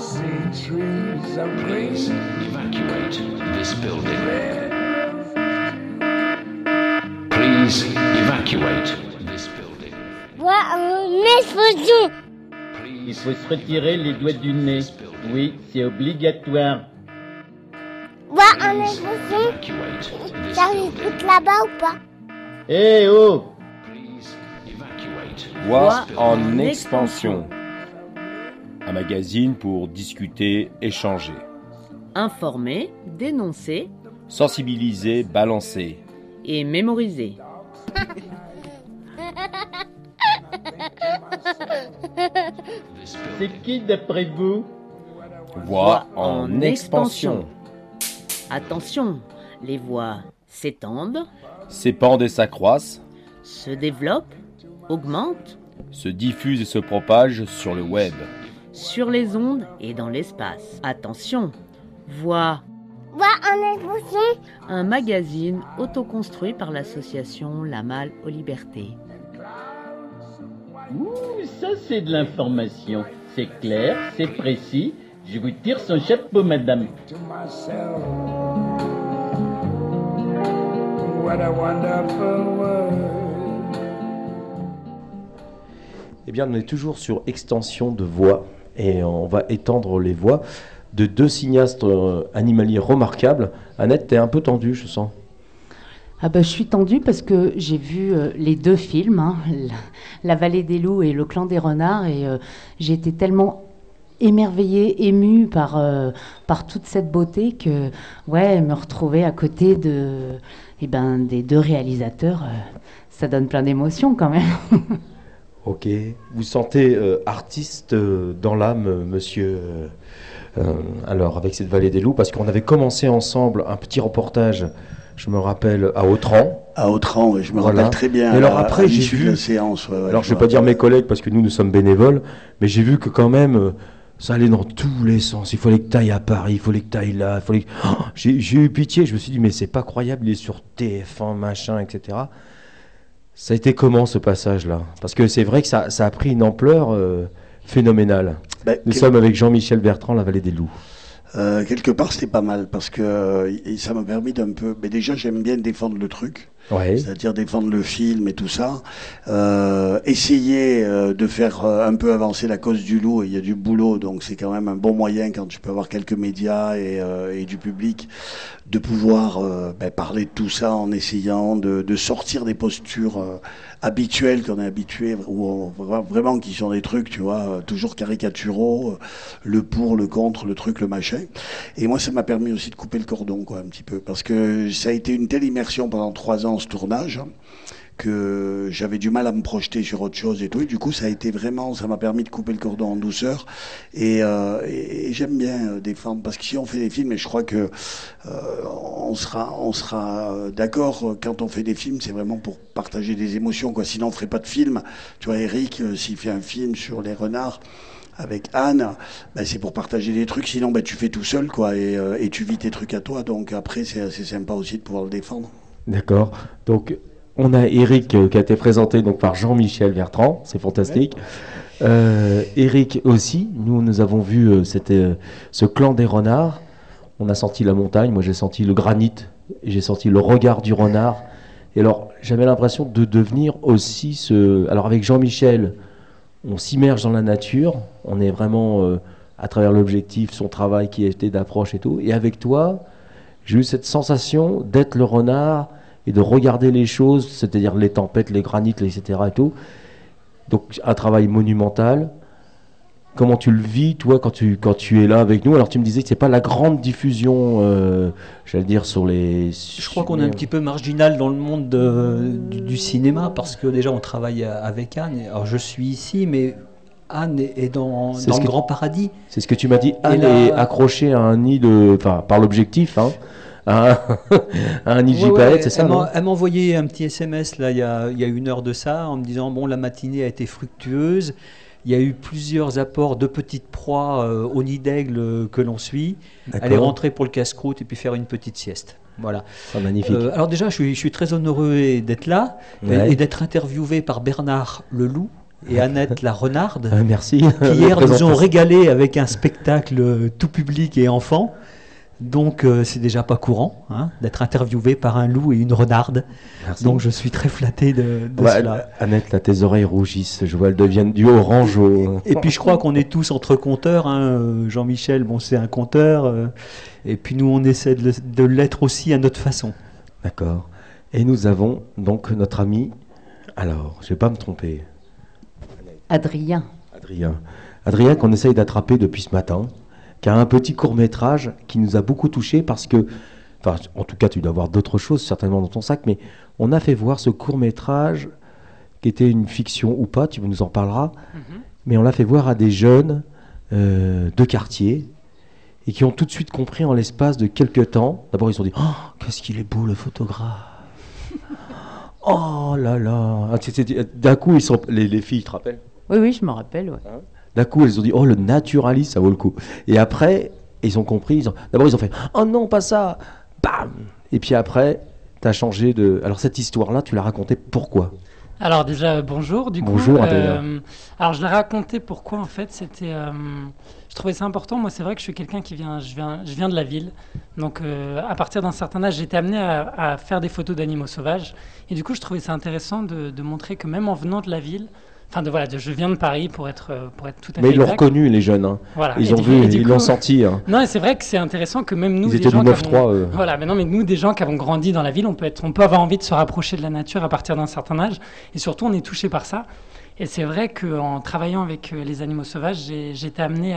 Please evacuate this building. Please evacuate this building. Voix en explosion. Il faut se retirer les doigts du nez. Oui, c'est obligatoire. Voix en explosion. Ça écoute là-bas ou pas? Eh oh! Voix en expansion. Un magazine pour discuter, échanger. Informer, dénoncer Sensibiliser, balancer. et mémoriser. C'est qui d'après vous? Voix en expansion. Attention, les voix s'étendent, S'épandent et s'accroissent, se développent, augmentent se diffusent et se propagent sur le web. sur les ondes et dans l'espace. Attention, voix, Voix en explosion. un magazine autoconstruit par l'association La Malle aux Libertés. Ouh, ça c'est de l'information. C'est clair, c'est précis. Je vous tire son chapeau, madame. To myself, what a wonderful world. Eh bien, on est toujours sur extension de voix et on va étendre les voix de deux cinéastes animaliers remarquables. Annette, t'es un peu tendue, je sens. Ah ben, je suis tendue parce que j'ai vu les deux films, hein, La Vallée des Loups et Le Clan des Renards, et j'ai été tellement émerveillée, émue par toute cette beauté que ouais, me retrouver à côté des deux réalisateurs, ça donne plein d'émotions quand même. Ok. Vous sentez artiste dans l'âme, monsieur alors, avec cette Vallée des Loups, parce qu'on avait commencé ensemble un petit reportage, je me rappelle, à Autran. À Autran, oui, je me Voilà. rappelle très bien. Et alors après, j'ai l'issue vu de la séance. Ouais, Alors, je ne vais pas dire mes collègues parce que nous sommes bénévoles, mais j'ai vu que quand même, ça allait dans tous les sens. Il fallait que tu ailles à Paris, il fallait que tu ailles là. J'ai eu pitié, je me suis dit, mais c'est pas croyable, il est sur TF1, machin, etc. Ça a été comment ce passage-là? Parce que c'est vrai que ça a pris une ampleur phénoménale. Nous sommes avec Jean-Michel Bertrand, La Vallée des Loups. Quelque part, c'était pas mal parce que ça m'a permis d'un peu. Mais déjà, j'aime bien défendre le truc, Ouais. c'est-à-dire défendre le film et tout ça. Essayer de faire un peu avancer la cause du loup. Il y a du boulot, donc c'est quand même un bon moyen quand tu peux avoir quelques médias et du public de pouvoir parler de tout ça en essayant de sortir des postures habituelles qu'on est habitué, ou vraiment qui sont des trucs, tu vois, toujours caricaturaux, le pour, le contre, le truc, le machin. Et moi, ça m'a permis aussi de couper le cordon, quoi, un petit peu, parce que ça a été une telle immersion pendant 3 ans, ce tournage, que j'avais du mal à me projeter sur autre chose et tout. Et du coup, ça m'a permis de couper le cordon en douceur. Et j'aime bien défendre, parce que si on fait des films, et je crois que on sera d'accord, quand on fait des films, c'est vraiment pour partager des émotions, quoi. Sinon, on ferait pas de film. Tu vois, Eric, s'il fait un film sur les renards avec Anne, c'est pour partager des trucs. Sinon, tu fais tout seul, quoi, et tu vis tes trucs à toi. Donc après, c'est assez sympa aussi de pouvoir le défendre. D'accord. Donc, on a Eric qui a été présenté donc par Jean-Michel Bertrand, c'est fantastique. Eric aussi, nous avons vu ce clan des renards. On a senti la montagne, moi j'ai senti le granit, et j'ai senti le regard du renard. Et alors, j'avais l'impression de devenir aussi Alors avec Jean-Michel, on s'immerge dans la nature, on est vraiment à travers l'objectif, son travail qui était d'approche et tout. Et avec toi, j'ai eu cette sensation d'être le renard et de regarder les choses, c'est-à-dire les tempêtes, les granites, etc. et tout. Donc un travail monumental. Comment tu le vis, toi, quand tu es là avec nous? Alors tu me disais que c'est pas la grande diffusion, j'allais dire, sur les... Je crois qu'on est un petit peu marginal dans le monde du cinéma, parce que déjà on travaille avec Anne. Alors je suis ici, mais Anne est dans le grand paradis. C'est ce que tu m'as dit. Anne là, est accrochée à un nid par l'objectif, hein, à un nid de gypaète, c'est ça, non? Elle m'a envoyé un petit SMS là, il y a 1 heure de ça, en me disant bon, la matinée a été fructueuse. Il y a eu plusieurs apports de petites proies au nid d'aigle que l'on suit. D'accord. Elle est rentrée pour le casse-croûte et puis faire une petite sieste. Voilà. Ah, magnifique. Alors déjà, je suis très honoreux d'être là, Ouais. et d'être interviewé par Bernard Leloup. et Annette la renarde, merci. qui hier nous ont régalé avec un spectacle tout public et enfants. Donc c'est déjà pas courant d'être interviewé par un loup et une renarde. Merci. Donc je suis très flatté de cela. Annette, là, tes oreilles rougissent. Je vois, elles deviennent du orange au... Et puis je crois qu'on est tous entre conteurs. Jean-Michel, bon, c'est un conteur. Et puis nous, on essaie de l'être aussi à notre façon. D'accord. Et nous avons donc notre ami... Alors, je ne vais pas me tromper. Adrien. Adrien qu'on essaye d'attraper depuis ce matin, qui a un petit court-métrage qui nous a beaucoup touchés parce que, enfin, en tout cas, tu dois avoir d'autres choses certainement dans ton sac, mais on a fait voir ce court-métrage qui était une fiction ou pas, tu nous en parleras, mais on l'a fait voir à des jeunes de quartier et qui ont tout de suite compris en l'espace de quelques temps. D'abord, ils se sont dit « Oh, qu'est-ce qu'il est beau le photographe !» Oh là là. D'un coup, les filles, tu te rappelles ? Oui, je me rappelle. Ouais. D'un coup, elles ont dit « Oh, le naturaliste, ça vaut le coup !» Et après, ils ont compris. D'abord, ils ont fait « Oh non, pas ça !» Bam ! Et puis après, tu as changé de... Alors, cette histoire-là, tu l'as racontée pourquoi ? Alors déjà, bonjour. Bonjour, Adrien. Alors, je l'ai raconté pourquoi, en fait, c'était... je trouvais ça important. Moi, c'est vrai que je suis quelqu'un qui vient... Je viens de la ville. Donc, à partir d'un certain âge, j'étais amené à faire des photos d'animaux sauvages. Et du coup, je trouvais ça intéressant de montrer que même en venant de la ville... Enfin, je viens de Paris pour être tout à fait Mais ils l'ont exact. reconnu, les jeunes. Voilà. Ils ont vu, ils l'ont senti. Non, et c'est vrai que c'est intéressant que même nous, ils étaient du 9-3. Voilà, mais nous, des gens qui avons grandi dans la ville, on peut avoir envie de se rapprocher de la nature à partir d'un certain âge. Et surtout, on est touché par ça. Et c'est vrai qu'en travaillant avec les animaux sauvages, j'étais amené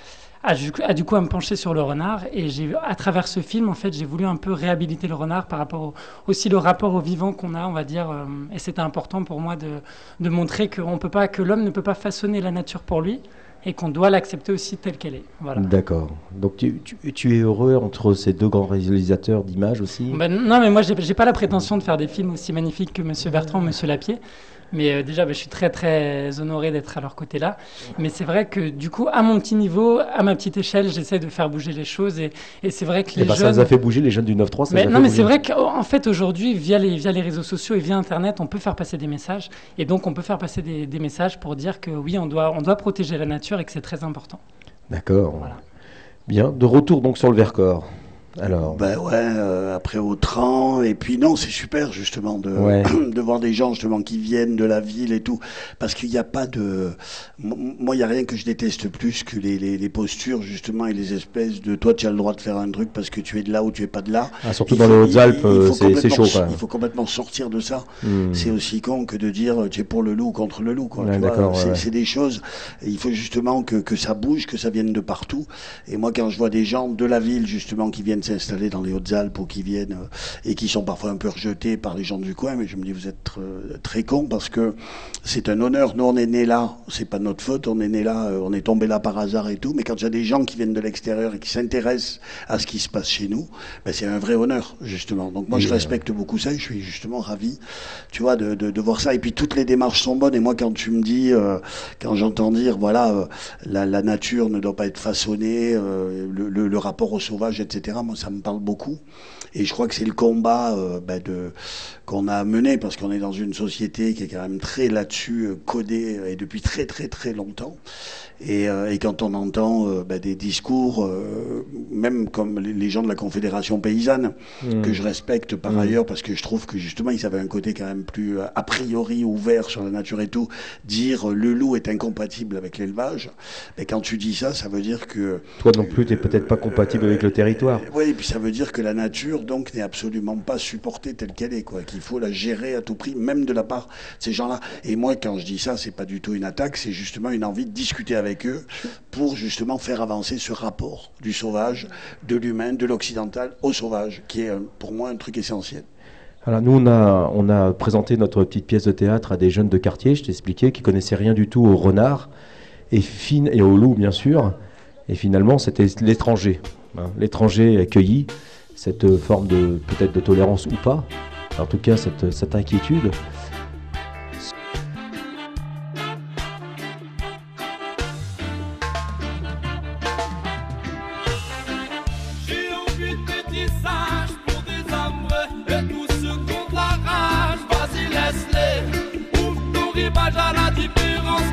à me pencher sur le renard. Et à travers ce film, en fait, j'ai voulu un peu réhabiliter le renard par rapport aussi le rapport au vivant qu'on a, on va dire. Et c'était important pour moi de montrer que l'homme ne peut pas façonner la nature pour lui et qu'on doit l'accepter aussi telle qu'elle est. Voilà. D'accord. Donc tu es heureux entre ces deux grands réalisateurs d'images aussi ? Non, mais moi, j'ai pas la prétention de faire des films aussi magnifiques que Monsieur Bertrand, Monsieur Lapierre. Mais déjà, je suis très, très honoré d'être à leur côté là. Mais c'est vrai que du coup, à mon petit niveau, à ma petite échelle, j'essaie de faire bouger les choses. Et c'est vrai que les jeunes... Ça les a fait bouger, les jeunes du 9-3, mais c'est vrai qu'en fait, aujourd'hui, via les réseaux sociaux et via Internet, on peut faire passer des messages. Et donc, on peut faire passer des messages pour dire que oui, on doit protéger la nature et que c'est très important. D'accord. Voilà. Bien. De retour donc sur le Vercors. Alors. Après Autran, et puis non, c'est super justement de voir des gens justement qui viennent de la ville et tout, parce qu'il n'y a pas de... Moi, il n'y a rien que je déteste plus que les postures justement et les espèces de toi tu as le droit de faire un truc parce que tu es de là ou tu es pas de là. Surtout dans les Hautes-Alpes, c'est chaud. Il faut complètement sortir de ça. C'est aussi con que de dire tu es pour le loup ou contre le loup. Quoi, c'est des choses, il faut justement que ça bouge, que ça vienne de partout. Et moi, quand je vois des gens de la ville justement qui viennent s'installer dans les Hautes-Alpes ou qui viennent et qui sont parfois un peu rejetés par les gens du coin, mais je me dis vous êtes très cons parce que c'est un honneur. Nous on est nés là, c'est pas notre faute, on est nés là, on est tombé là par hasard et tout, mais quand il y a des gens qui viennent de l'extérieur et qui s'intéressent à ce qui se passe chez nous, c'est un vrai honneur justement. Donc moi je respecte beaucoup ça et je suis justement ravi, tu vois, de voir ça. Et puis toutes les démarches sont bonnes. Et moi quand tu me dis, quand j'entends dire voilà, la nature ne doit pas être façonnée, le rapport au sauvage, etc., moi ça me parle beaucoup. Et je crois que c'est le combat qu'on a mené, parce qu'on est dans une société qui est quand même très là-dessus codée et depuis très très très longtemps. Et quand on entend des discours, même comme les gens de la Confédération paysanne, que je respecte par ailleurs, parce que je trouve que justement ils avaient un côté quand même plus a priori ouvert sur la nature et tout, dire le loup est incompatible avec l'élevage, mais quand tu dis ça, ça veut dire que... Toi non plus, tu n'es peut-être pas compatible avec le territoire. Oui, et puis ça veut dire que la nature donc n'est absolument pas supportée telle qu'elle est, quoi, qu'il faut la gérer à tout prix, même de la part de ces gens-là. Et moi, quand je dis ça, c'est pas du tout une attaque, c'est justement une envie de discuter avec eux pour justement faire avancer ce rapport du sauvage, de l'humain, de l'occidental au sauvage, qui est pour moi un truc essentiel. Alors nous, on a présenté notre petite pièce de théâtre à des jeunes de quartier, je t'expliquais, qui connaissaient rien du tout au renard et au loup, bien sûr. Et finalement, c'était l'étranger. L'étranger accueilli, cette forme de peut-être de tolérance ou pas, en tout cas cette inquiétude. À la différence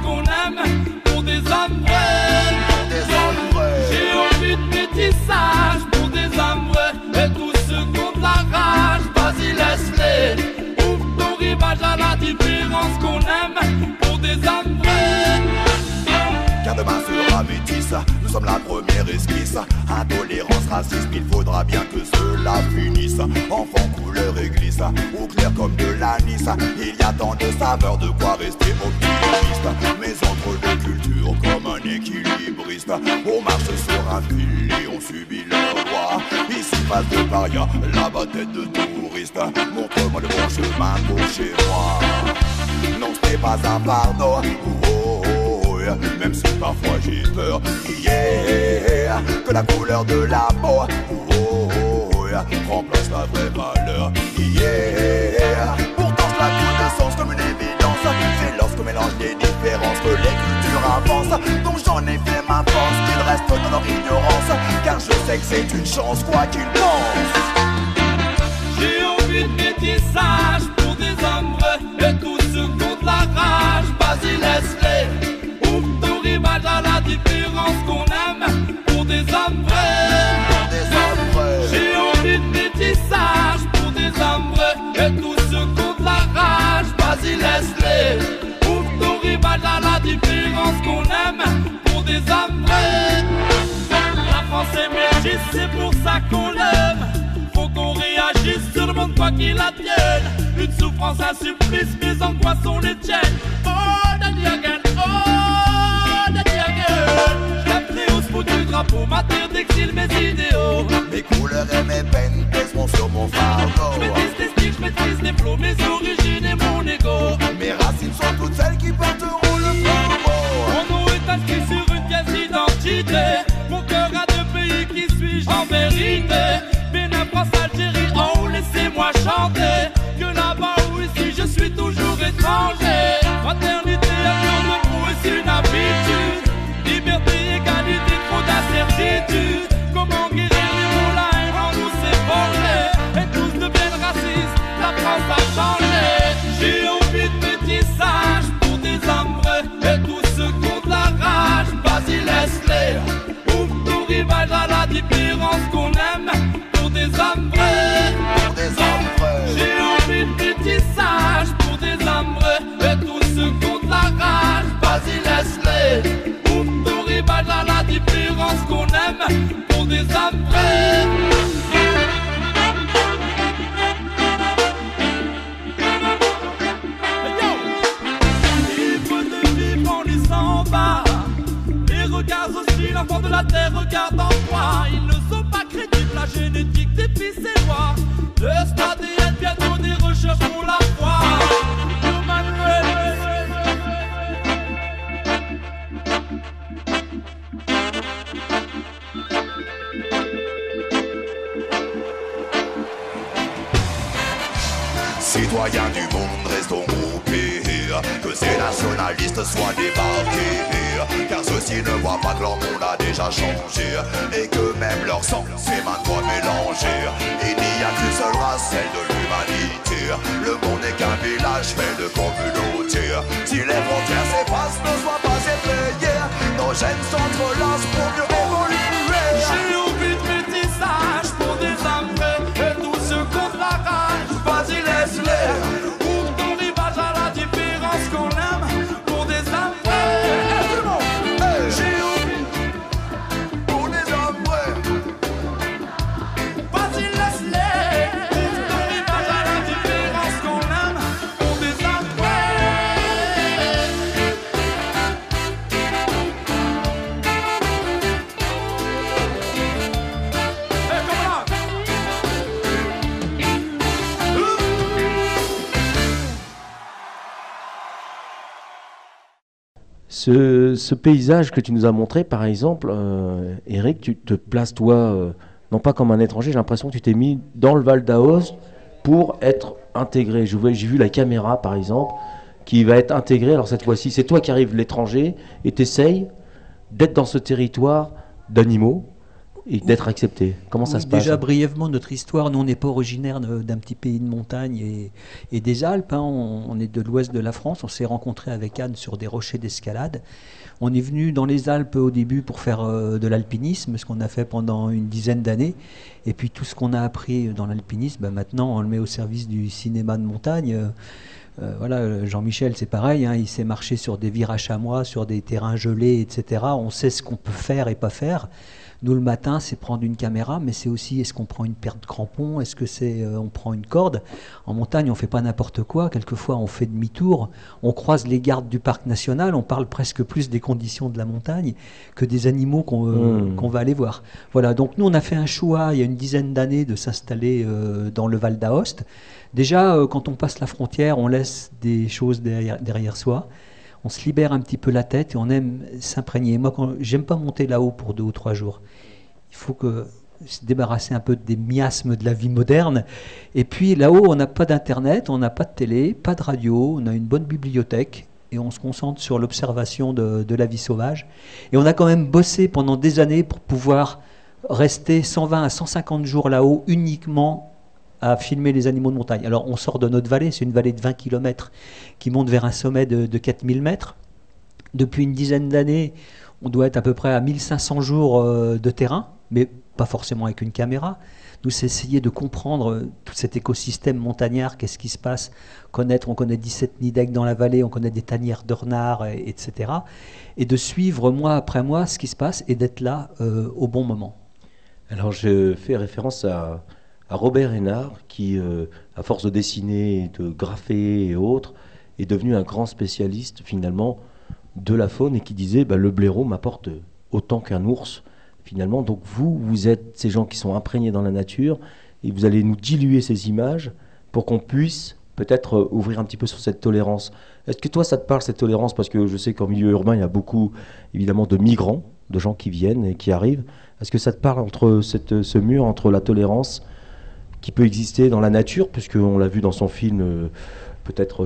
rivage à la différence qu'on aime pour des âmes vraies. Car demain sera métisse, nous sommes la première esquisse. Intolérance, racisme, il faudra bien que cela finisse. Enfant, couleur et glisse, ou clair comme de l'anis. Il y a tant de saveurs, de quoi rester optimiste. Mais entre deux cultures, comme un équilibriste, on marche sur un fil et on subit leur loi. Ici, face de paria, là-bas, tête de touriste. Montre-moi le bon chemin pour chez moi. Non, ce n'est pas un pardon. Même si parfois j'ai peur, yeah, que la couleur de la peau remplace la vraie valeur, yeah. Pourtant je la trouve de sens comme une évidence. C'est lorsqu'on mélange les différences que les cultures avancent. Donc j'en ai fait ma force, qu'ils restent dans leur ignorance, car je sais que c'est une chance quoi qu'ils pensent. J'ai envie de métissage pour des hommes vrais et tous ceux contre la rage. Vas-y laisse-les. Rivage à la différence qu'on aime pour des hommes vrais. J'ai envie de métissage pour des hommes vrais et tous ceux contre la rage. Vas-y laisse-les. Ouvre ton rivage à la différence qu'on aime pour des hommes vrais. La France est métisse, c'est pour ça qu'on l'aime. Faut qu'on réagisse sur le monde quoi qu'il advienne. Une souffrance, un supplice, mes angoisses sont les tiennes. Oh, Daddy again, oh. Du drapeau, ma terre d'exil, mes idéaux. Mes couleurs et mes peines pèseront sur mon fardeau. Je maîtrise les styles, je maîtrise les flots, mes origines et mon ego. Mes racines sont toutes celles qui porteront le flambeau. Mon nom est inscrit sur une pièce d'identité. Mon cœur a deux pays, qui suis-je en vérité? Bénin, France, Algérie, oh laissez-moi chanter. Que là-bas ou ici, je suis toujours étranger. Fraternité, amour de proue, et c'est une habitude. Liberté, égalité, trop d'incertitude. Comment guérir les mots, la haine en nous s'est formée. Et tous deviennent racistes, la France a changé. J'ai envie de métissage pour des hommes vrais et tous ceux contre la rage. Vas-y laisse-les. Ouvre ton rivage à la différence qu'on aime pour des hommes vrais. Pour des hommes vrais. J'ai envie de métissage pour des hommes vrais et tous ceux contre la rage. Vas-y laisse-les. Rivage à la différence qu'on aime pour des âmes vraies. Libre de vivre en laissant bas. Les regards aussi, l'enfant de la terre regarde en toi. Ils ne sont pas crédibles, la génétique des fils et lois. Test ADN, bientôt des recherches pour la foi. Citoyens du monde, restons groupés. Que ces nationalistes soient débarqués. Car ceux-ci ne voient pas que leur monde a déjà changé. Et que même leur sang s'est maintes fois mélangé. Il n'y a qu'une seule race, celle de l'humanité. Le monde n'est qu'un village fait de communautés. Si les frontières s'effacent, ne soient pas effrayés. Nos gènes s'entrelacent pour mieux évoluer. J'ai envie de métissage pour des âmes vraies et tous ceux contre la rage. Vas-y laisse-les. Ouvre ton rivage à la différence qu'on aime pour des âmes vraies. Tout le monde. J'ai envie pour des hommes vrais. Vas-y laisse-les. Ouvre ton rivage à la différence qu'on aime pour des âmes Ce paysage que tu nous as montré, par exemple, Eric, tu te places toi, non pas comme un étranger, j'ai l'impression que tu t'es mis dans le Val d'Aoste pour être intégré. J'ai vu la caméra, par exemple, qui va être intégrée. Alors cette fois-ci, c'est toi qui arrives de l'étranger et tu essayes d'être dans ce territoire d'animaux et d'être accepté. Comment ça se passe? Déjà, brièvement, notre histoire, nous, on n'est pas originaire d'un petit pays de montagne et des Alpes. Hein. On est de l'ouest de la France. On s'est rencontrés avec Anne sur des rochers d'escalade. On est venu dans les Alpes au début pour faire de l'alpinisme, ce qu'on a fait pendant une dizaine d'années. Et puis tout ce qu'on a appris dans l'alpinisme, maintenant, on le met au service du cinéma de montagne. Voilà, Jean-Michel, c'est pareil, hein, il sait marcher sur des virages chamois, sur des terrains gelés, etc. On sait ce qu'on peut faire et pas faire. Nous, le matin, c'est prendre une caméra, mais c'est aussi, est-ce qu'on prend une paire de crampons, est-ce que on prend une corde. En montagne, on fait pas n'importe quoi. Quelquefois, on fait demi-tour. On croise les gardes du parc national. On parle presque plus des conditions de la montagne que des animaux qu'on va aller voir. Voilà. Donc, nous, on a fait un choix, il y a une dizaine d'années, de s'installer dans le Val d'Aoste. Déjà, quand on passe la frontière, on laisse des choses derrière soi. On se libère un petit peu la tête et on aime s'imprégner. Moi, j'aime pas monter là-haut pour 2 ou 3 jours. Il faut se débarrasser un peu des miasmes de la vie moderne. Et puis là-haut, on n'a pas d'internet, on n'a pas de télé, pas de radio, on a une bonne bibliothèque et on se concentre sur l'observation de la vie sauvage. Et on a quand même bossé pendant des années pour pouvoir rester 120 à 150 jours là-haut uniquement à filmer les animaux de montagne. Alors on sort de notre vallée, c'est une vallée de 20 km qui monte vers un sommet de 4000 mètres. Depuis une dizaine d'années, on doit être à peu près à 1500 jours de terrain, mais pas forcément avec une caméra. Nous, c'est essayer de comprendre tout cet écosystème montagnard, qu'est-ce qui se passe, on connaît 17 nids d'aigles dans la vallée, on connaît des tanières de renards, etc. Et de suivre mois après mois ce qui se passe et d'être là au bon moment. Alors je fais référence à Robert Hénard, qui, à force de dessiner, de graffer et autres, est devenu un grand spécialiste finalement de la faune et qui disait le blaireau m'apporte autant qu'un ours finalement. Donc vous êtes ces gens qui sont imprégnés dans la nature et vous allez nous diluer ces images pour qu'on puisse peut-être ouvrir un petit peu sur cette tolérance. Est-ce que toi ça te parle cette tolérance? Parce que je sais qu'en milieu urbain il y a beaucoup évidemment de migrants, de gens qui viennent et qui arrivent. Est-ce que ça te parle entre ce mur entre la tolérance qui peut exister dans la nature, puisqu'on l'a vu dans son film, peut-être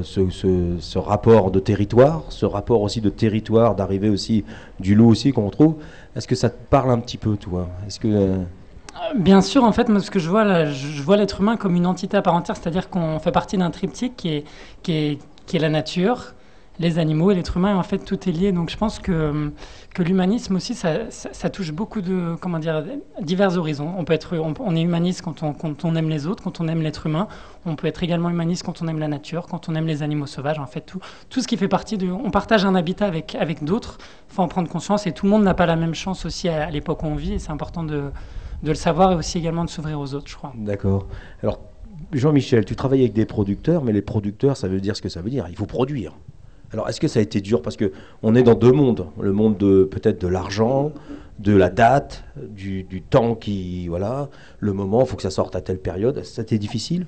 ce rapport de territoire, ce rapport aussi de territoire, d'arrivée aussi du loup aussi qu'on trouve. Est-ce que ça te parle un petit peu, toi? Est-ce que Bien sûr, en fait, moi, ce que je vois là, je vois l'être humain comme une entité à part entière, c'est-à-dire qu'on fait partie d'un triptyque qui est la nature, les animaux et l'être humain, et en fait tout est lié. Donc je pense que l'humanisme aussi, ça touche beaucoup de, divers horizons. On est humaniste quand on aime les autres, quand on aime l'être humain. On peut être également humaniste quand on aime la nature, quand on aime les animaux sauvages. En fait, tout ce qui fait partie on partage un habitat avec d'autres. Il faut en prendre conscience et tout le monde n'a pas la même chance aussi à l'époque où on vit. Et c'est important de le savoir et aussi également de s'ouvrir aux autres, je crois. D'accord. Alors Jean-Michel, tu travailles avec des producteurs, mais les producteurs, ça veut dire ce que ça veut dire. Il faut produire. Alors, est-ce que ça a été dur? Parce qu'on est dans 2 mondes. Le monde peut-être de l'argent, de la date, du temps voilà, le moment, il faut que ça sorte à telle période. Ça a été difficile?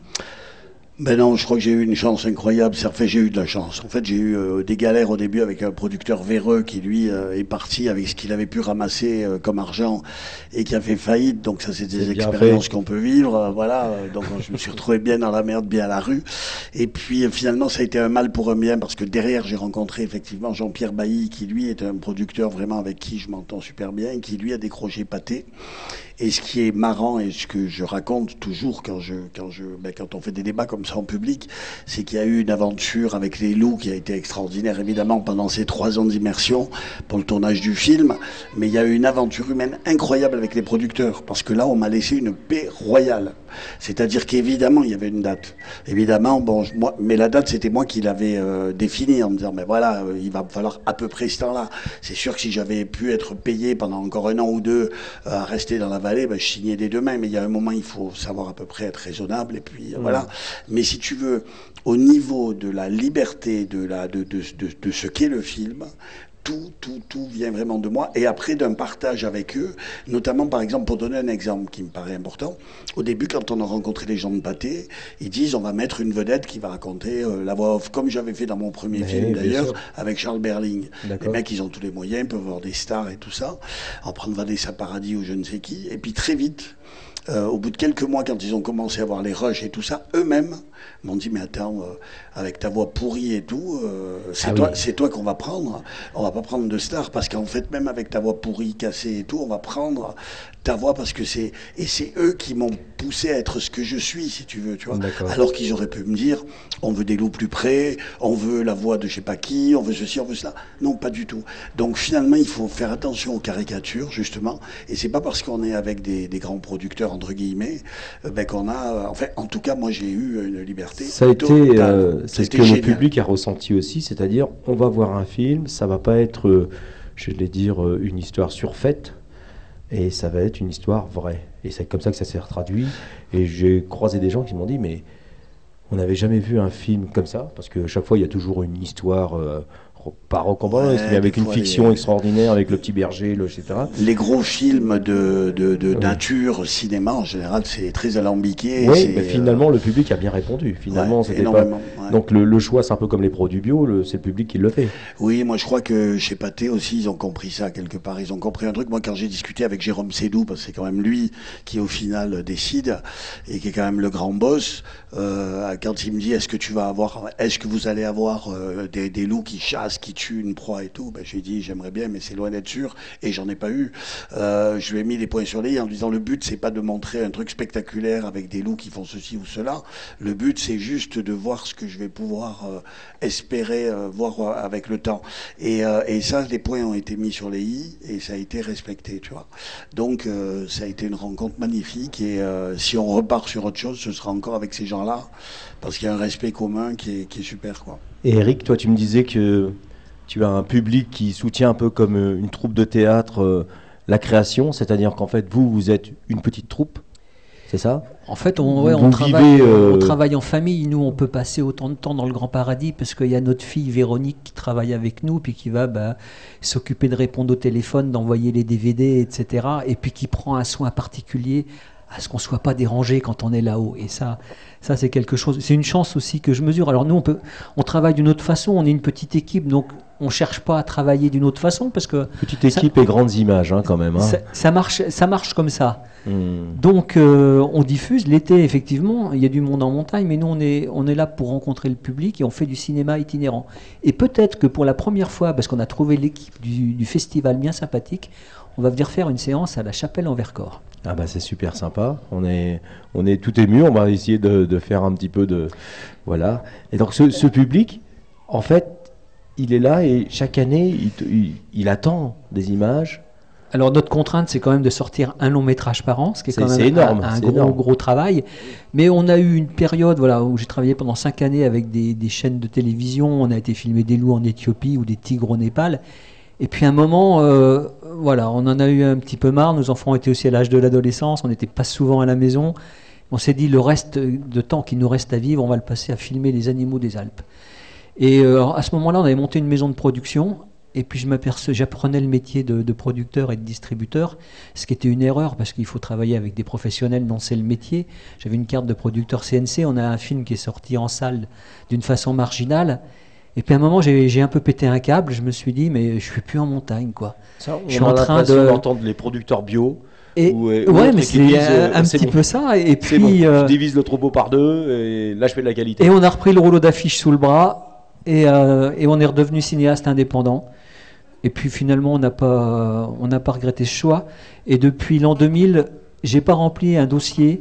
Ben non, je crois que j'ai eu une chance incroyable. J'ai eu de la chance. En fait, j'ai eu des galères au début avec un producteur véreux qui, lui, est parti avec ce qu'il avait pu ramasser comme argent et qui a fait faillite. Donc ça, c'est des expériences qu'on peut vivre. Voilà. Donc je me suis retrouvé bien dans la merde, bien à la rue. Et puis finalement, ça a été un mal pour un bien parce que derrière, j'ai rencontré effectivement Jean-Pierre Bailly qui, lui, est un producteur vraiment avec qui je m'entends super bien et qui, lui, a décroché pâté. Et ce qui est marrant et ce que je raconte toujours quand on fait des débats comme ça en public, c'est qu'il y a eu une aventure avec les loups qui a été extraordinaire évidemment pendant ces 3 ans d'immersion pour le tournage du film, mais il y a eu une aventure humaine incroyable avec les producteurs parce que là on m'a laissé une paix royale. C'est-à-dire qu'évidemment il y avait une date. Évidemment, mais la date c'était moi qui l'avais définie en me disant mais voilà, il va falloir à peu près ce temps-là. C'est sûr que si j'avais pu être payé pendant encore 1 an ou 2 à rester dans la vallée, je signais des 2 mains, mais il y a un moment il faut savoir à peu près être raisonnable et puis voilà. Mais si tu veux, au niveau de la liberté de ce qu'est le film, tout vient vraiment de moi et après d'un partage avec eux, notamment par exemple pour donner un exemple qui me paraît important, au début quand on a rencontré les gens de Pâté, ils disent on va mettre une vedette qui va raconter la voix off comme j'avais fait dans mon premier film d'ailleurs avec Charles Berling. Les mecs ils ont tous les moyens, ils peuvent avoir des stars et tout ça, en prendre Vanessa Paradis ou je ne sais qui, et puis très vite au bout de quelques mois, quand ils ont commencé à voir les rushs et tout ça, eux-mêmes m'ont dit mais attends, avec ta voix pourrie et tout, c'est toi qu'on va prendre. On va pas prendre de star parce qu'en fait même avec ta voix pourrie, cassée et tout, on va prendre ta voix parce que c'est eux qui m'ont poussé à être ce que je suis, si tu veux, tu vois. Alors qu'ils auraient pu me dire on veut des loups plus près, on veut la voix de je sais pas qui, on veut ceci, on veut cela. Non, pas du tout. Donc finalement il faut faire attention aux caricatures justement, et c'est pas parce qu'on est avec des grands producteurs entre guillemets qu'on a, en tout cas moi j'ai eu liberté. Ça a été, c'est ce que génial. le public a ressenti aussi, c'est-à-dire on va voir un film, ça va pas être, je vais dire, une histoire surfaite, et ça va être une histoire vraie. Et c'est comme ça que ça s'est traduit. Et j'ai croisé des gens qui m'ont dit, mais on n'avait jamais vu un film comme ça, parce que chaque fois il y a toujours une histoire pas rocambolesque, mais avec une fiction extraordinaire, avec le petit berger, etc. Les gros films de nature, cinéma en général, c'est très alambiqué. Oui, mais finalement le public a bien répondu. Finalement, c'était pas. Donc le choix, c'est un peu comme les produits bio, c'est le public qui le fait. Oui, moi je crois que chez Pathé aussi, ils ont compris ça quelque part. Ils ont compris un truc. Moi, quand j'ai discuté avec Jérôme Sédou, parce que c'est quand même lui qui au final décide et qui est quand même le grand boss, quand il me dit est-ce que vous allez avoir des loups qui chassent, qui tuent une proie et tout, j'ai dit j'aimerais bien, mais c'est loin d'être sûr, et j'en ai pas eu. Je lui ai mis les points sur les i en lui disant le but c'est pas de montrer un truc spectaculaire avec des loups qui font ceci ou cela. Le but c'est juste de voir ce que je vais pouvoir espérer voir avec le temps. Et ça, les points ont été mis sur les i et ça a été respecté, tu vois. Donc ça a été une rencontre magnifique et si on repart sur autre chose, ce sera encore avec ces gens-là parce qu'il y a un respect commun qui est super, quoi. Et Eric, toi tu me disais que tu as un public qui soutient un peu comme une troupe de théâtre la création, c'est-à-dire qu'en fait vous êtes une petite troupe, c'est ça ? En fait, on travaille en famille. Nous, on peut passer autant de temps dans le Grand Paradis parce qu'il y a notre fille Véronique qui travaille avec nous, puis qui va s'occuper de répondre au téléphone, d'envoyer les DVD, etc. Et puis qui prend un soin particulier à ce qu'on ne soit pas dérangé quand on est là-haut. Et ça c'est quelque chose. C'est une chance aussi que je mesure. Alors nous, on travaille d'une autre façon. On est une petite équipe, donc on ne cherche pas à travailler d'une autre façon parce que petite équipe et grandes images, quand même. Ça marche comme ça. Donc on diffuse l'été, effectivement. Il y a du monde en montagne, mais nous on est là pour rencontrer le public et on fait du cinéma itinérant. Et peut-être que pour la première fois, parce qu'on a trouvé l'équipe du festival bien sympathique, on va venir faire une séance à la Chapelle en Vercors. Ah c'est super sympa, on est tout ému, on va essayer de faire un petit peu de... Voilà. Et donc ce public, en fait, il est là et chaque année, il attend des images. Alors notre contrainte, c'est quand même de sortir un long métrage par an, ce qui est quand même énorme, un gros travail. Mais on a eu une période où j'ai travaillé pendant 5 années avec des chaînes de télévision, on a été filmer des loups en Éthiopie ou des tigres au Népal. Et puis à un moment, on en a eu un petit peu marre. Nos enfants étaient aussi à l'âge de l'adolescence, on n'était pas souvent à la maison. On s'est dit le reste de temps qui nous reste à vivre, on va le passer à filmer les animaux des Alpes. Et à ce moment-là, on avait monté une maison de production. Et puis j'apprenais le métier de producteur et de distributeur, ce qui était une erreur parce qu'il faut travailler avec des professionnels dont c'est le métier. J'avais une carte de producteur CNC, on a un film qui est sorti en salle d'une façon marginale. Et puis à un moment, j'ai un peu pété un câble, je me suis dit, mais je suis plus en montagne, quoi. Ça, je suis en train d'entendre les producteurs bio. Mais c'est un petit peu ça. Et puis, je divise le troupeau par 2 et là je fais de la qualité. Et on a repris le rouleau d'affiches sous le bras et on est redevenu cinéaste indépendant. Et puis finalement, on n'a pas regretté ce choix. Et depuis l'an 2000, j'ai pas rempli un dossier,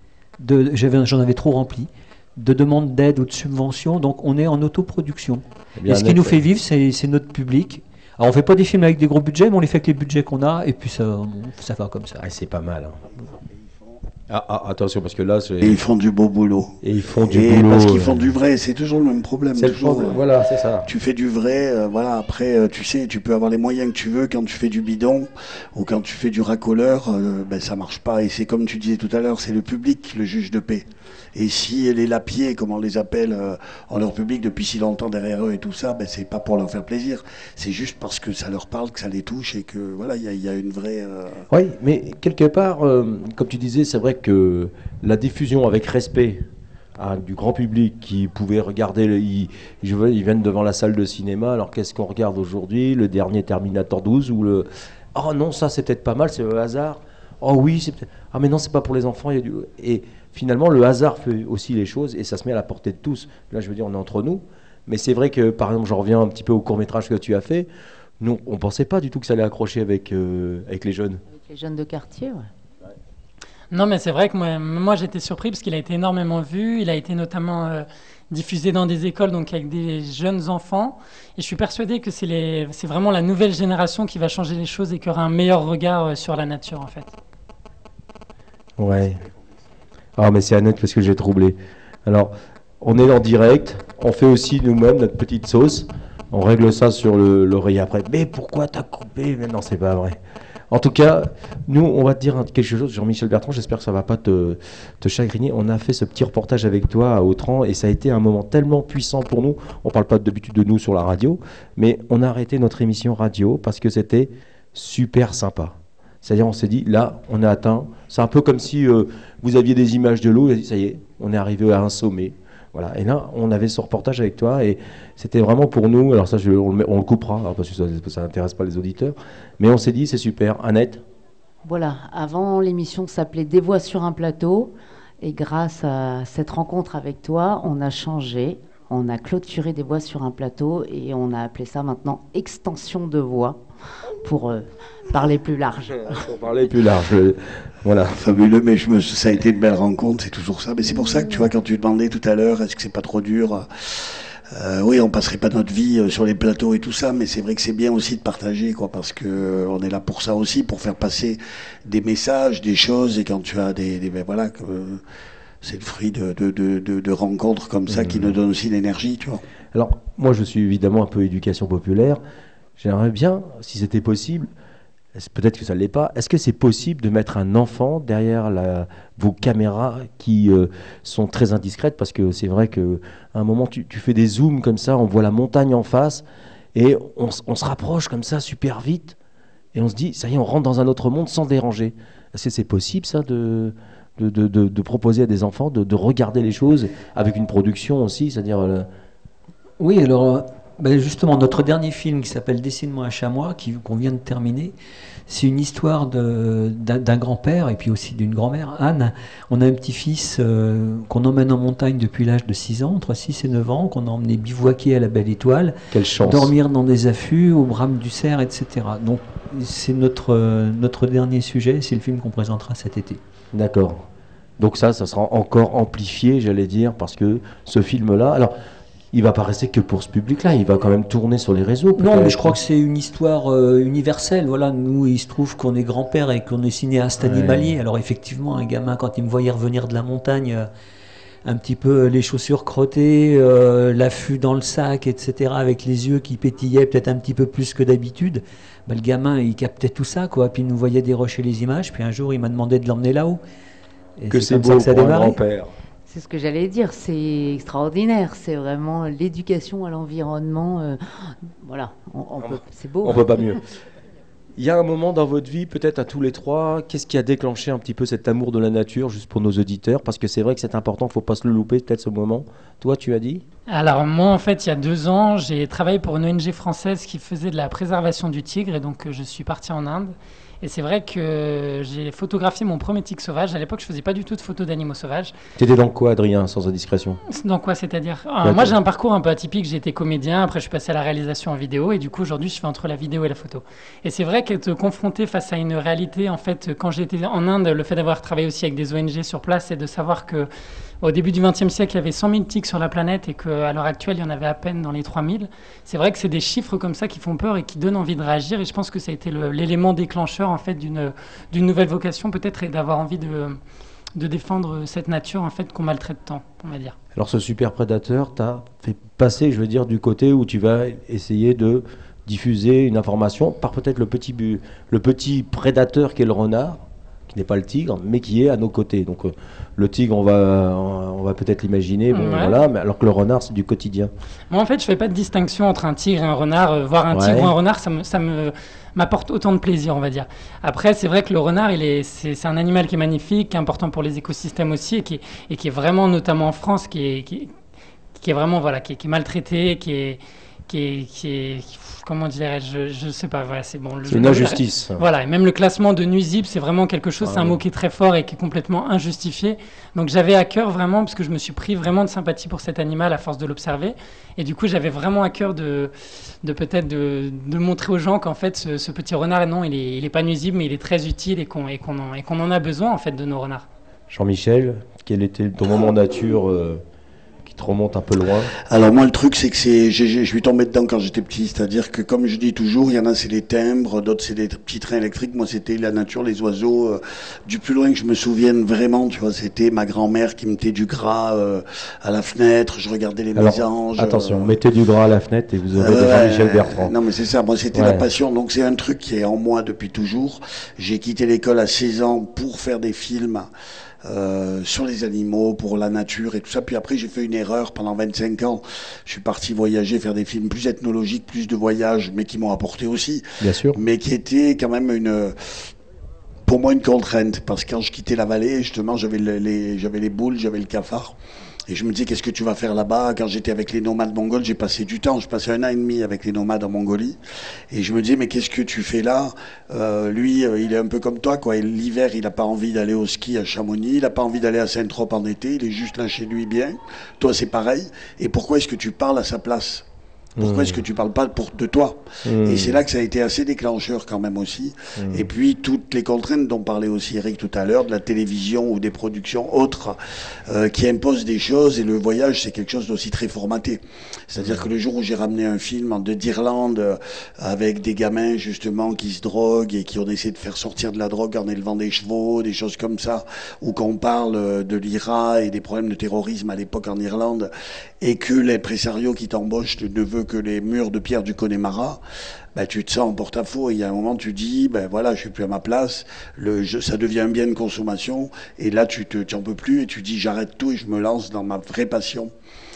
j'en avais trop rempli, de demande d'aide ou de subvention, donc on est en autoproduction. Et ce qui nous fait vivre, c'est notre public. Alors on fait pas des films avec des gros budgets, mais on les fait avec les budgets qu'on a, et puis ça va comme ça. C'est pas mal. Attention, parce que là... Et ils font du beau boulot. Et ils font du boulot... Parce qu'ils font du vrai, c'est toujours le même problème. C'est toujours, voilà, c'est ça. Tu fais du vrai, après, tu sais, tu peux avoir les moyens que tu veux quand tu fais du bidon, ou quand tu fais du racoleur, ça marche pas. Et c'est comme tu disais tout à l'heure, c'est le public, le juge de paix. Et si les lapiers, comme on les appelle, en leur public depuis si longtemps derrière eux et tout ça, c'est pas pour leur faire plaisir. C'est juste parce que ça leur parle, que ça les touche et que voilà, il y a une vraie. Oui, mais quelque part, comme tu disais, c'est vrai que la diffusion avec respect du grand public qui pouvait regarder, ils viennent devant la salle de cinéma. Alors qu'est-ce qu'on regarde aujourd'hui? Le dernier Terminator 12 ou le. Oh non, ça c'est peut-être pas mal, c'est le hasard. Oh oui, c'est peut-être. Ah mais non, c'est pas pour les enfants. Et finalement, le hasard fait aussi les choses et ça se met à la portée de tous. Là, je veux dire, on est entre nous. Mais c'est vrai que, par exemple, j'en reviens un petit peu au court-métrage que tu as fait. Nous, on ne pensait pas du tout que ça allait accrocher avec les jeunes. Avec les jeunes de quartier, ouais. Non, mais c'est vrai que moi j'étais surpris parce qu'il a été énormément vu. Il a été notamment diffusé dans des écoles, donc avec des jeunes enfants. Et je suis persuadé que c'est vraiment la nouvelle génération qui va changer les choses et qui aura un meilleur regard sur la nature, en fait. Ouais. Ah, mais c'est Annette parce que j'ai troublé. Alors, on est en direct, on fait aussi nous-mêmes notre petite sauce. On règle ça sur l'oreiller après. Mais pourquoi t'as coupé? Mais non, c'est pas vrai. En tout cas, nous, on va te dire quelque chose, Jean-Michel Bertrand, j'espère que ça ne va pas te chagriner. On a fait ce petit reportage avec toi à Autran et ça a été un moment tellement puissant pour nous. On ne parle pas d'habitude de nous sur la radio, mais on a arrêté notre émission radio parce que c'était super sympa. C'est-à-dire, on s'est dit, là, on est atteint. C'est un peu comme si vous aviez des images de l'eau et ça y est, on est arrivé à un sommet. Voilà. Et là, on avait ce reportage avec toi et c'était vraiment pour nous. Alors ça, on le coupera parce que ça n'intéresse pas les auditeurs. Mais on s'est dit, c'est super. Annette? Voilà. Avant, l'émission s'appelait Des voix sur un plateau. Et grâce à cette rencontre avec toi, on a changé. On a clôturé Des voix sur un plateau et on a appelé ça maintenant Extension de voix pour parler plus large. Pour parler plus large. Voilà. Fabuleux, mais ça a été une belle rencontre, c'est toujours ça. Mais c'est pour ça que tu vois, quand tu demandais tout à l'heure, est-ce que c'est pas trop dur? Oui, on passerait pas notre vie sur les plateaux et tout ça, mais c'est vrai que c'est bien aussi de partager, quoi, parce que on est là pour ça aussi, pour faire passer des messages, des choses, et quand tu as ben voilà, c'est le fruit de rencontres comme ça qui nous donnent aussi l'énergie, tu vois. Alors, moi, je suis évidemment un peu éducation populaire. J'aimerais bien, si c'était possible, peut-être que ça ne l'est pas, est-ce que c'est possible de mettre un enfant derrière vos caméras qui sont très indiscrètes? Parce que c'est vrai qu'à un moment, tu fais des zooms comme ça, on voit la montagne en face, et on se rapproche comme ça super vite, et on se dit, ça y est, on rentre dans un autre monde sans déranger. Est-ce que c'est possible, ça, de proposer à des enfants de regarder les choses avec une production aussi, c'est-à-dire... Oui, alors... Ben justement, notre dernier film qui s'appelle Dessine-moi un chamois, qu'on vient de terminer, c'est une histoire d'un grand-père et puis aussi d'une grand-mère, Anne. On a un petit-fils qu'on emmène en montagne depuis l'âge de 6 ans, entre 6 et 9 ans, qu'on a emmené bivouaquer à la Belle Étoile, quelle chance, dormir dans des affûts, au brame du cerf, etc. Donc c'est notre dernier sujet, c'est le film qu'on présentera cet été. D'accord. Donc ça sera encore amplifié, j'allais dire, parce que ce film-là... Alors, il va pas rester que pour ce public-là, il va quand même tourner sur les réseaux. Non, mais je crois que c'est une histoire universelle. Voilà, nous, il se trouve qu'on est grand-père et qu'on est cinéaste animalier. Alors effectivement, un gamin, quand il me voyait revenir de la montagne, un petit peu les chaussures crottées, l'affût dans le sac, etc., avec les yeux qui pétillaient peut-être un petit peu plus que d'habitude, le gamin, il captait tout ça, quoi. Puis il nous voyait dérocher les images. Puis un jour, il m'a demandé de l'emmener là-haut. Et que c'est beau pour un grand-père. C'est ce que j'allais dire, c'est extraordinaire, c'est vraiment l'éducation à l'environnement, voilà, c'est beau. On peut pas mieux. Il y a un moment dans votre vie, peut-être à tous les trois, qu'est-ce qui a déclenché un petit peu cet amour de la nature, juste pour nos auditeurs, parce que c'est vrai que c'est important, il ne faut pas se le louper, peut-être ce moment. Toi, tu as dit? Alors moi, en fait, il y a 2 ans, j'ai travaillé pour une ONG française qui faisait de la préservation du tigre, et donc je suis parti en Inde. Et c'est vrai que j'ai photographié mon premier tigre sauvage. À l'époque, je faisais pas du tout de photos d'animaux sauvages. T'étais dans quoi, Adrien, sans indiscrétion? Dans quoi, c'est-à-dire moi, j'ai un parcours un peu atypique. J'ai été comédien, après je suis passé à la réalisation en vidéo, et du coup, aujourd'hui, je fais entre la vidéo et la photo. Et c'est vrai qu'être confronté face à une réalité, en fait, quand j'étais en Inde, le fait d'avoir travaillé aussi avec des ONG sur place, et de savoir que au début du XXe siècle, il y avait 100 000 tigres sur la planète et qu'à l'heure actuelle, il y en avait à peine dans les 3000. C'est vrai que c'est des chiffres comme ça qui font peur et qui donnent envie de réagir. Et je pense que ça a été l'élément déclencheur en fait d'une nouvelle vocation peut-être, et d'avoir envie de défendre cette nature en fait qu'on maltraite tant, on va dire. Alors ce super prédateur t'a fait passer, je veux dire, du côté où tu vas essayer de diffuser une information par peut-être le petit prédateur qui est le renard, qui n'est pas le tigre, mais qui est à nos côtés. Donc le tigre, on va peut-être l'imaginer, bon, voilà, mais alors que le renard, c'est du quotidien. Moi, en fait, je fais pas de distinction entre un tigre et un renard. Voir un tigre ou un renard, ça m'apporte autant de plaisir, on va dire. Après, c'est vrai que le renard, c'est un animal qui est magnifique, qui est important pour les écosystèmes aussi, et qui est vraiment, notamment en France, qui est vraiment, voilà, qui est maltraité, qui est comment dirais-je, je sais pas, voilà, c'est bon. C'est une injustice. Voilà, et même le classement de nuisible, c'est vraiment quelque chose, c'est un mot qui est très fort et qui est complètement injustifié. Donc j'avais à cœur vraiment, parce que je me suis pris vraiment de sympathie pour cet animal à force de l'observer, et du coup j'avais vraiment à cœur de montrer aux gens qu'en fait ce petit renard, non, il est pas nuisible, mais il est très utile, et qu'on en a besoin en fait de nos renards. Jean-Michel, quel était ton moment nature qui qui te remontent un peu loin? Alors moi le truc c'est que je suis tombé dedans quand j'étais petit, c'est-à-dire que comme je dis toujours, il y en a c'est les timbres, d'autres c'est des petits trains électriques, moi c'était la nature, les oiseaux, du plus loin que je me souvienne vraiment, tu vois, c'était ma grand-mère qui mettait du gras à la fenêtre, je regardais les mésanges. Attention, mettez du gras à la fenêtre et vous aurez des Jean-Michel Bertrand. Non mais c'est ça, moi c'était la passion, donc c'est un truc qui est en moi depuis toujours. J'ai quitté l'école à 16 ans pour faire des films sur les animaux, pour la nature et tout ça. Puis après, j'ai fait une erreur pendant 25 ans. Je suis parti voyager, faire des films plus ethnologiques, plus de voyages, mais qui m'ont apporté aussi. Bien sûr. Mais qui étaient quand même pour moi une contrainte. Parce que quand je quittais la vallée, justement, j'avais les boules, j'avais le cafard. Et je me disais, qu'est-ce que tu vas faire là-bas? Quand j'étais avec les nomades mongols, j'ai passé du temps. Je passais 1 an et demi avec les nomades en Mongolie. Et je me disais, mais qu'est-ce que tu fais là? Lui, il est un peu comme toi, quoi. L'hiver, il n'a pas envie d'aller au ski à Chamonix. Il n'a pas envie d'aller à Saint-Trope en été. Il est juste là chez lui bien. Toi, c'est pareil. Et pourquoi est-ce que tu parles à sa place? Pourquoi est-ce que tu parles pas de toi? Et c'est là que ça a été assez déclencheur quand même aussi. Et puis toutes les contraintes dont parlait aussi Eric tout à l'heure, de la télévision ou des productions autres qui imposent des choses. Et le voyage, c'est quelque chose d'aussi très formaté. C'est-à-dire que le jour où j'ai ramené un film d'Irlande avec des gamins justement qui se droguent et qui ont essayé de faire sortir de la drogue en élevant des chevaux, des choses comme ça, ou qu'on parle de l'IRA et des problèmes de terrorisme à l'époque en Irlande, et que l'impresario qui t'embauche ne veut que les murs de pierre du Connemara, ben, tu te sens en porte-à-faux. Il y a un moment, tu dis, ben voilà, je suis plus à ma place, ça devient un bien de consommation, et là, tu en peux plus, et tu dis, j'arrête tout et je me lance dans ma vraie passion.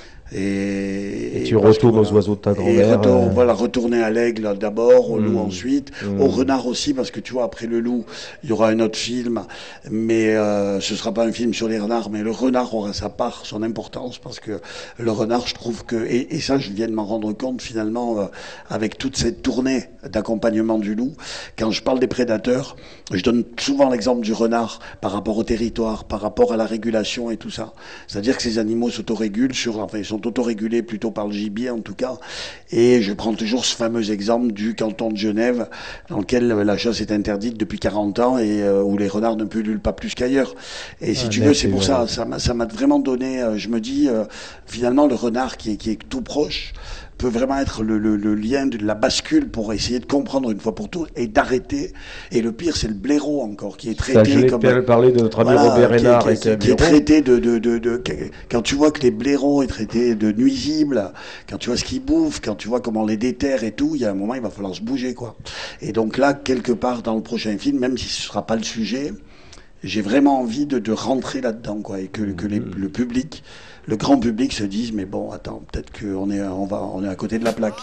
Et tu retournes aux oiseaux de ta grand-mère. Voilà, retourner à l'aigle d'abord, au loup ensuite, au renard aussi, parce que tu vois, après le loup, il y aura un autre film, mais ce sera pas un film sur les renards, mais le renard aura sa part, son importance, parce que le renard, je trouve que, et ça, je viens de m'en rendre compte finalement, avec toute cette tournée d'accompagnement du loup, quand je parle des prédateurs, je donne souvent l'exemple du renard par rapport au territoire, par rapport à la régulation et tout ça. C'est-à-dire que ces animaux s'autorégulent ils sont autorégulés plutôt par le gibier en tout cas, et je prends toujours ce fameux exemple du canton de Genève dans lequel la chasse est interdite depuis 40 ans et où les renards ne pullulent pas plus qu'ailleurs. Et si tu veux, c'est pour ça m'a vraiment donné, je me dis, finalement le renard qui est tout proche peut vraiment être le lien de la bascule pour essayer de comprendre une fois pour toutes et d'arrêter. Et le pire, c'est le blaireau encore, qui est traité comme... parler de notre ami Robert Hénard qui est traité quand tu vois que les blaireaux est traité de nuisibles, quand tu vois ce qu'ils bouffent, quand tu vois comment on les déterre et tout, il y a un moment, il va falloir se bouger, quoi. Et donc là, quelque part dans le prochain film, même si ce sera pas le sujet, j'ai vraiment envie de rentrer là-dedans, quoi, et que le public, le grand public se dise, mais bon, attends, peut-être qu'on est, on est à côté de la plaque.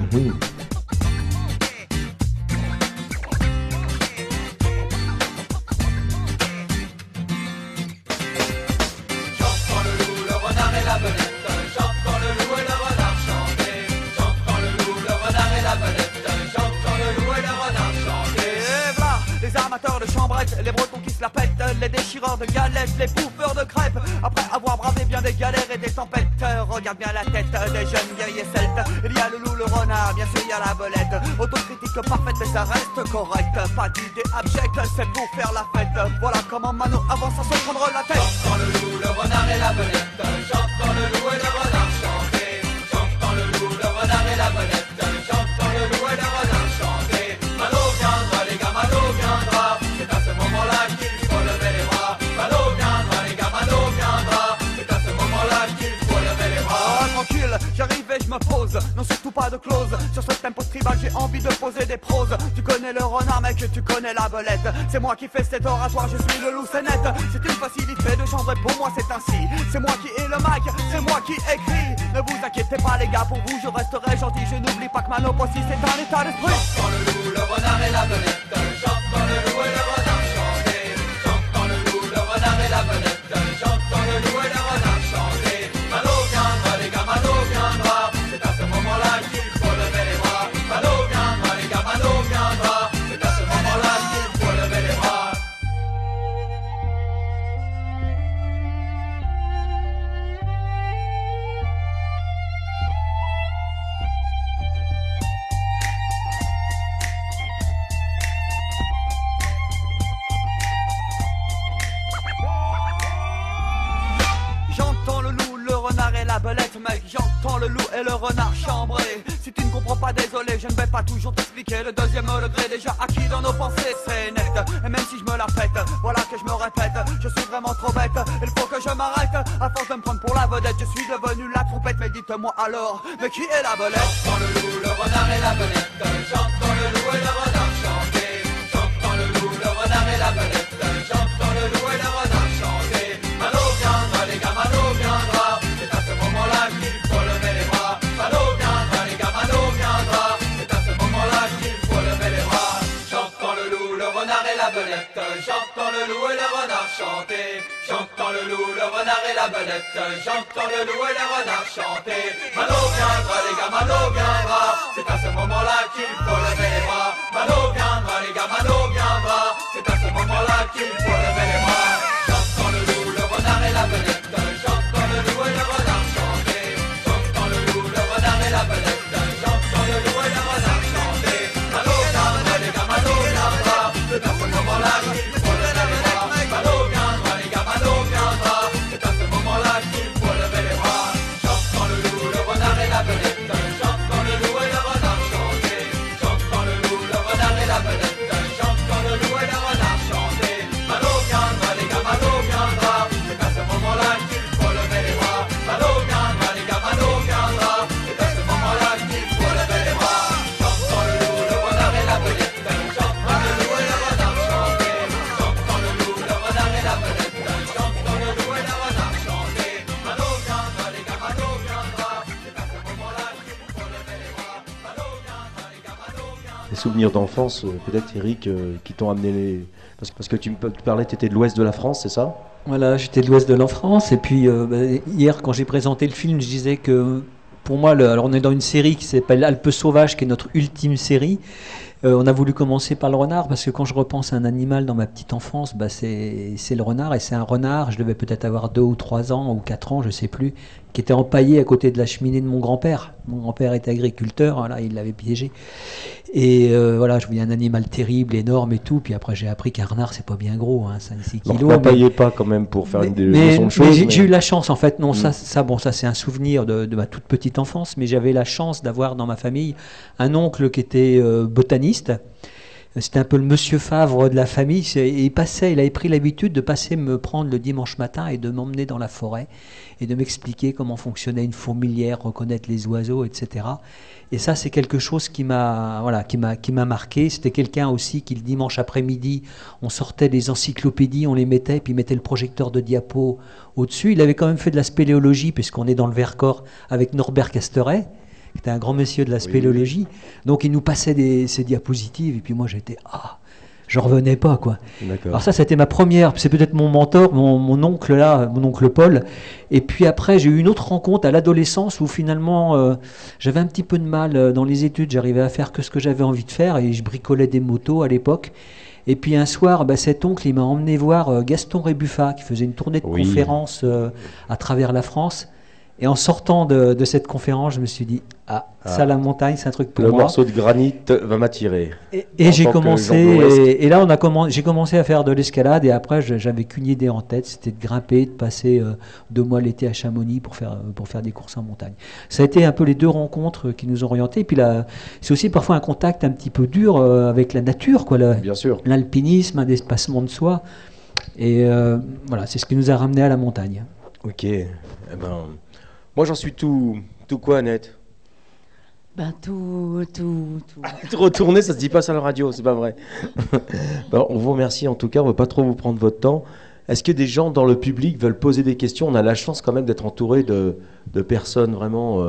Les bretons qui se la pètent, les déchireurs de galettes, les bouffeurs de crêpes. Après avoir bravé bien des galères et des tempêtes, regarde bien la tête des jeunes guerriers celtes. Il y a le loup, le renard, bien sûr il y a la belette. Autocritique parfaite mais ça reste correct. Pas d'idée abjecte, c'est pour faire la fête. Voilà comment Mano avance à se prendre la tête. J'entends le loup, le renard et la belette. J'entends le loup et le renard chanter. J'entends le loup, le renard et la belette. J'entends le loup et le renard chanter. Mano viendra les gars, Mano viendra. C'est à ce moment-là qu'il faut lever les bras. Mano viendra les gars, Mano viendra. C'est à ce moment-là qu'il faut lever les bras. Tranquille, j'arrive et je me pose. Non surtout pas de clause. Sur ce tempo tribal j'ai envie de poser des proses. Tu connais le renard mec, tu connais la belette. C'est moi qui fais cet oratoire, je suis le loup, c'est net. C'est une facilité de chanter, pour moi c'est ainsi. C'est moi qui ai le mic, c'est moi qui écris. Ne vous inquiétez pas les gars, pour vous je resterai gentil. Je n'oublie pas que Mano aussi c'est un état d'esprit. J'entends le loup, le renard et la belette. J'entends le loup et le renard chanter. J'entends le loup, le renard et la belette. J'entends le loup et le renard chanter. Mano viendra les gars, Mano viendra. C'est à ce moment-là qu'il faut lever les bras. Mano viendra les gars, Mano viendra. C'est à ce moment-là qu'il faut lever les bras. et le renard chambré. Si tu ne comprends pas, désolé, je ne vais pas toujours t'expliquer. Le deuxième degré déjà acquis dans nos pensées, c'est net. Et même si je me la pète, voilà que je me répète, je suis vraiment trop bête. Il faut que je m'arrête, à force de me prendre pour la vedette, je suis devenu la trompette. Mais dites-moi alors, mais qui est la belette? J'entends le loup, le renard et la belette. J'entends le loup et le renard chanter. J'entends le loup, le renard et la belette. J'entends le loup et le renard chanter. Malo viendra, les gars, Malo viendra. C'est à ce moment-là qu'il faut lever les bras. Malo viendra, les gars, Malo viendra. C'est à ce moment-là qu'il faut lever les bras. J'entends le loup, le renard et la belette. J'entends le loup et le renard chanter. J'entends le loup, le renard et la belette. J'entends le loup et le renard chanter. Malo viendra, les gars, Malo viendra. C'est à ce moment-là qu'il faut lever les bras. Malo viendra, les gars, Malo viendra. C'est à ce moment-là qu'il faut lever les bras. J'entends le loup, le renard et la belette. J'entends le loup et le renard chanter. J'entends le loup, le renard et la belette. J'entends le loup et le renard chanter. Malo viendra, les gars, Malo viendra. C'est à ce moment-là qu'il faut lever les bras. Malo viendra, les gars, Malo viendra. C'est à ce moment-là qu'il faut lever les bras. J'entends le loup, le renard et la belette. J'entends le loup et le renard chanter. J'entends le loup, le renard et la belette. J'entends le loup et le renard chanter. Malo viendra, les gars, Malo viendra. C'est à ce moment-là qu'il faut lever les bras. Malo viendra, les gars, Malo viendra. C'est à ce moment-là qu'il faut lever les bras. J'entends le loup, le renard et la belette. J'entends le loup et le renard chanter. J'entends le loup, le renard et la belette. J'entends le loup et le renard chanter. Malo viendra, les gars, Malo viendra. C'est à ce moment-là qu'il faut lever les bras. Malo viendra, les gars, Malo viendra. Les souvenirs d'enfance, peut-être Eric, qui t'ont amené les... Parce que tu me parlais, tu étais de l'ouest de la France, c'est ça? Voilà, j'étais de l'ouest de la France. Et puis hier, quand j'ai présenté le film, je disais que pour moi, alors on est dans une série qui s'appelle Alpes Sauvages, qui est notre ultime série. On a voulu commencer par le renard parce que quand je repense à un animal dans ma petite enfance, c'est le renard, et c'est un renard, je devais peut-être avoir 2 ou 3 ans ou 4 ans, je sais plus, qui était empaillé à côté de la cheminée de mon grand-père. Mon grand-père était agriculteur, voilà, il l'avait piégé. Et voilà, je voyais un animal terrible, énorme et tout. Puis après, j'ai appris qu'un renard, c'est pas bien gros, hein, 5-6 kilos. Donc, n'empaillez pas quand même pour faire une leçon de choses. Mais j'ai eu la chance, en fait. Non, ça c'est un souvenir de ma toute petite enfance. Mais j'avais la chance d'avoir dans ma famille un oncle qui était botaniste. C'était un peu le monsieur Favre de la famille. Il avait pris l'habitude de passer me prendre le dimanche matin et de m'emmener dans la forêt et de m'expliquer comment fonctionnait une fourmilière, reconnaître les oiseaux, etc. Et ça, c'est quelque chose qui m'a marqué. C'était quelqu'un aussi qui, le dimanche après-midi, on sortait des encyclopédies, on les mettait, puis il mettait le projecteur de diapo au-dessus. Il avait quand même fait de la spéléologie, puisqu'on est dans le Vercors avec Norbert Casteret, qui était un grand monsieur de la spéléologie. Oui. Donc il nous passait ces diapositives, et puis moi j'étais j'en revenais pas, quoi. Alors ça, c'était ma première, c'est peut-être mon mentor, mon oncle là, mon oncle Paul. Et puis après, j'ai eu une autre rencontre à l'adolescence où finalement j'avais un petit peu de mal dans les études, j'arrivais à faire que ce que j'avais envie de faire, et je bricolais des motos à l'époque. Et puis un soir, cet oncle, il m'a emmené voir Gaston Rébuffat, qui faisait une tournée de conférences à travers la France. Et en sortant de cette conférence, je me suis dit, ça, la montagne, c'est un truc pour moi. Le morceau de granit va m'attirer. Et j'ai commencé, et là, j'ai commencé à faire de l'escalade, et après, j'avais qu'une idée en tête, c'était de grimper, de passer 2 mois l'été à Chamonix pour faire des courses en montagne. Ça a été un peu les 2 rencontres qui nous ont orientés. Et puis là, c'est aussi parfois un contact un petit peu dur avec la nature, quoi. Bien sûr. L'alpinisme, un dépassement de soi. Et voilà, c'est ce qui nous a ramenés à la montagne. Ok. Moi, j'en suis tout quoi, Annette? Tout. Retourner, ça se dit pas ça à la radio, c'est pas vrai. On vous remercie en tout cas, on ne va pas trop vous prendre votre temps. Est-ce que des gens dans le public veulent poser des questions? On a la chance quand même d'être entouré de personnes vraiment,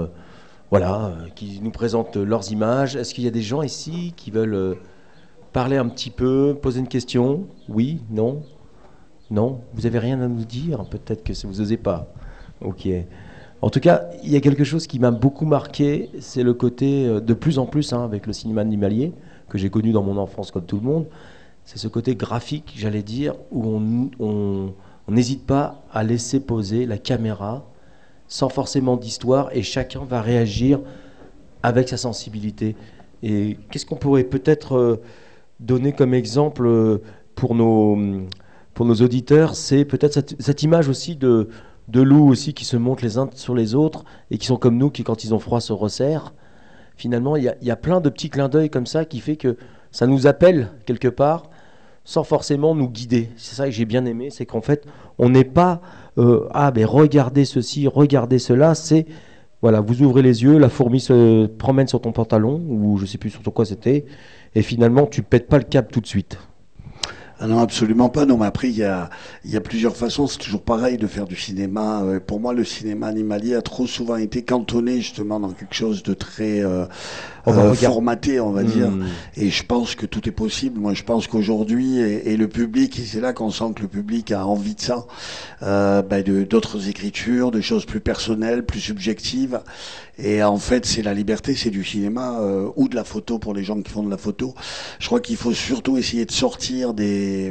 qui nous présentent leurs images. Est-ce qu'il y a des gens ici qui veulent parler un petit peu, poser une question? Oui? Non? Non? Vous n'avez rien à nous dire? Peut-être que vous n'osez pas. Ok. En tout cas, il y a quelque chose qui m'a beaucoup marqué, c'est le côté, de plus en plus, avec le cinéma animalier, que j'ai connu dans mon enfance comme tout le monde, c'est ce côté graphique, j'allais dire, où on n'hésite pas à laisser poser la caméra sans forcément d'histoire, et chacun va réagir avec sa sensibilité. Et qu'est-ce qu'on pourrait peut-être donner comme exemple pour nos auditeurs? C'est peut-être cette image aussi de de loups aussi qui se montent les uns sur les autres et qui sont comme nous, qui quand ils ont froid se resserrent. Finalement, il y a plein de petits clins d'œil comme ça qui fait que ça nous appelle quelque part sans forcément nous guider. C'est ça que j'ai bien aimé, c'est qu'en fait, on n'est pas regardez ceci, regardez cela, c'est voilà, vous ouvrez les yeux, la fourmi se promène sur ton pantalon ou je sais plus sur quoi c'était et finalement tu pètes pas le câble tout de suite. Ah non, absolument pas. Non, mais après, il y a plusieurs façons. C'est toujours pareil de faire du cinéma. Pour moi, le cinéma animalier a trop souvent été cantonné justement dans quelque chose de très formaté, on va dire. Et je pense que tout est possible. Moi, je pense qu'aujourd'hui, et le public, et c'est là qu'on sent que le public a envie de ça, d'autres écritures, de choses plus personnelles, plus subjectives. Et en fait, c'est la liberté, c'est du cinéma ou de la photo pour les gens qui font de la photo. Je crois qu'il faut surtout essayer de sortir des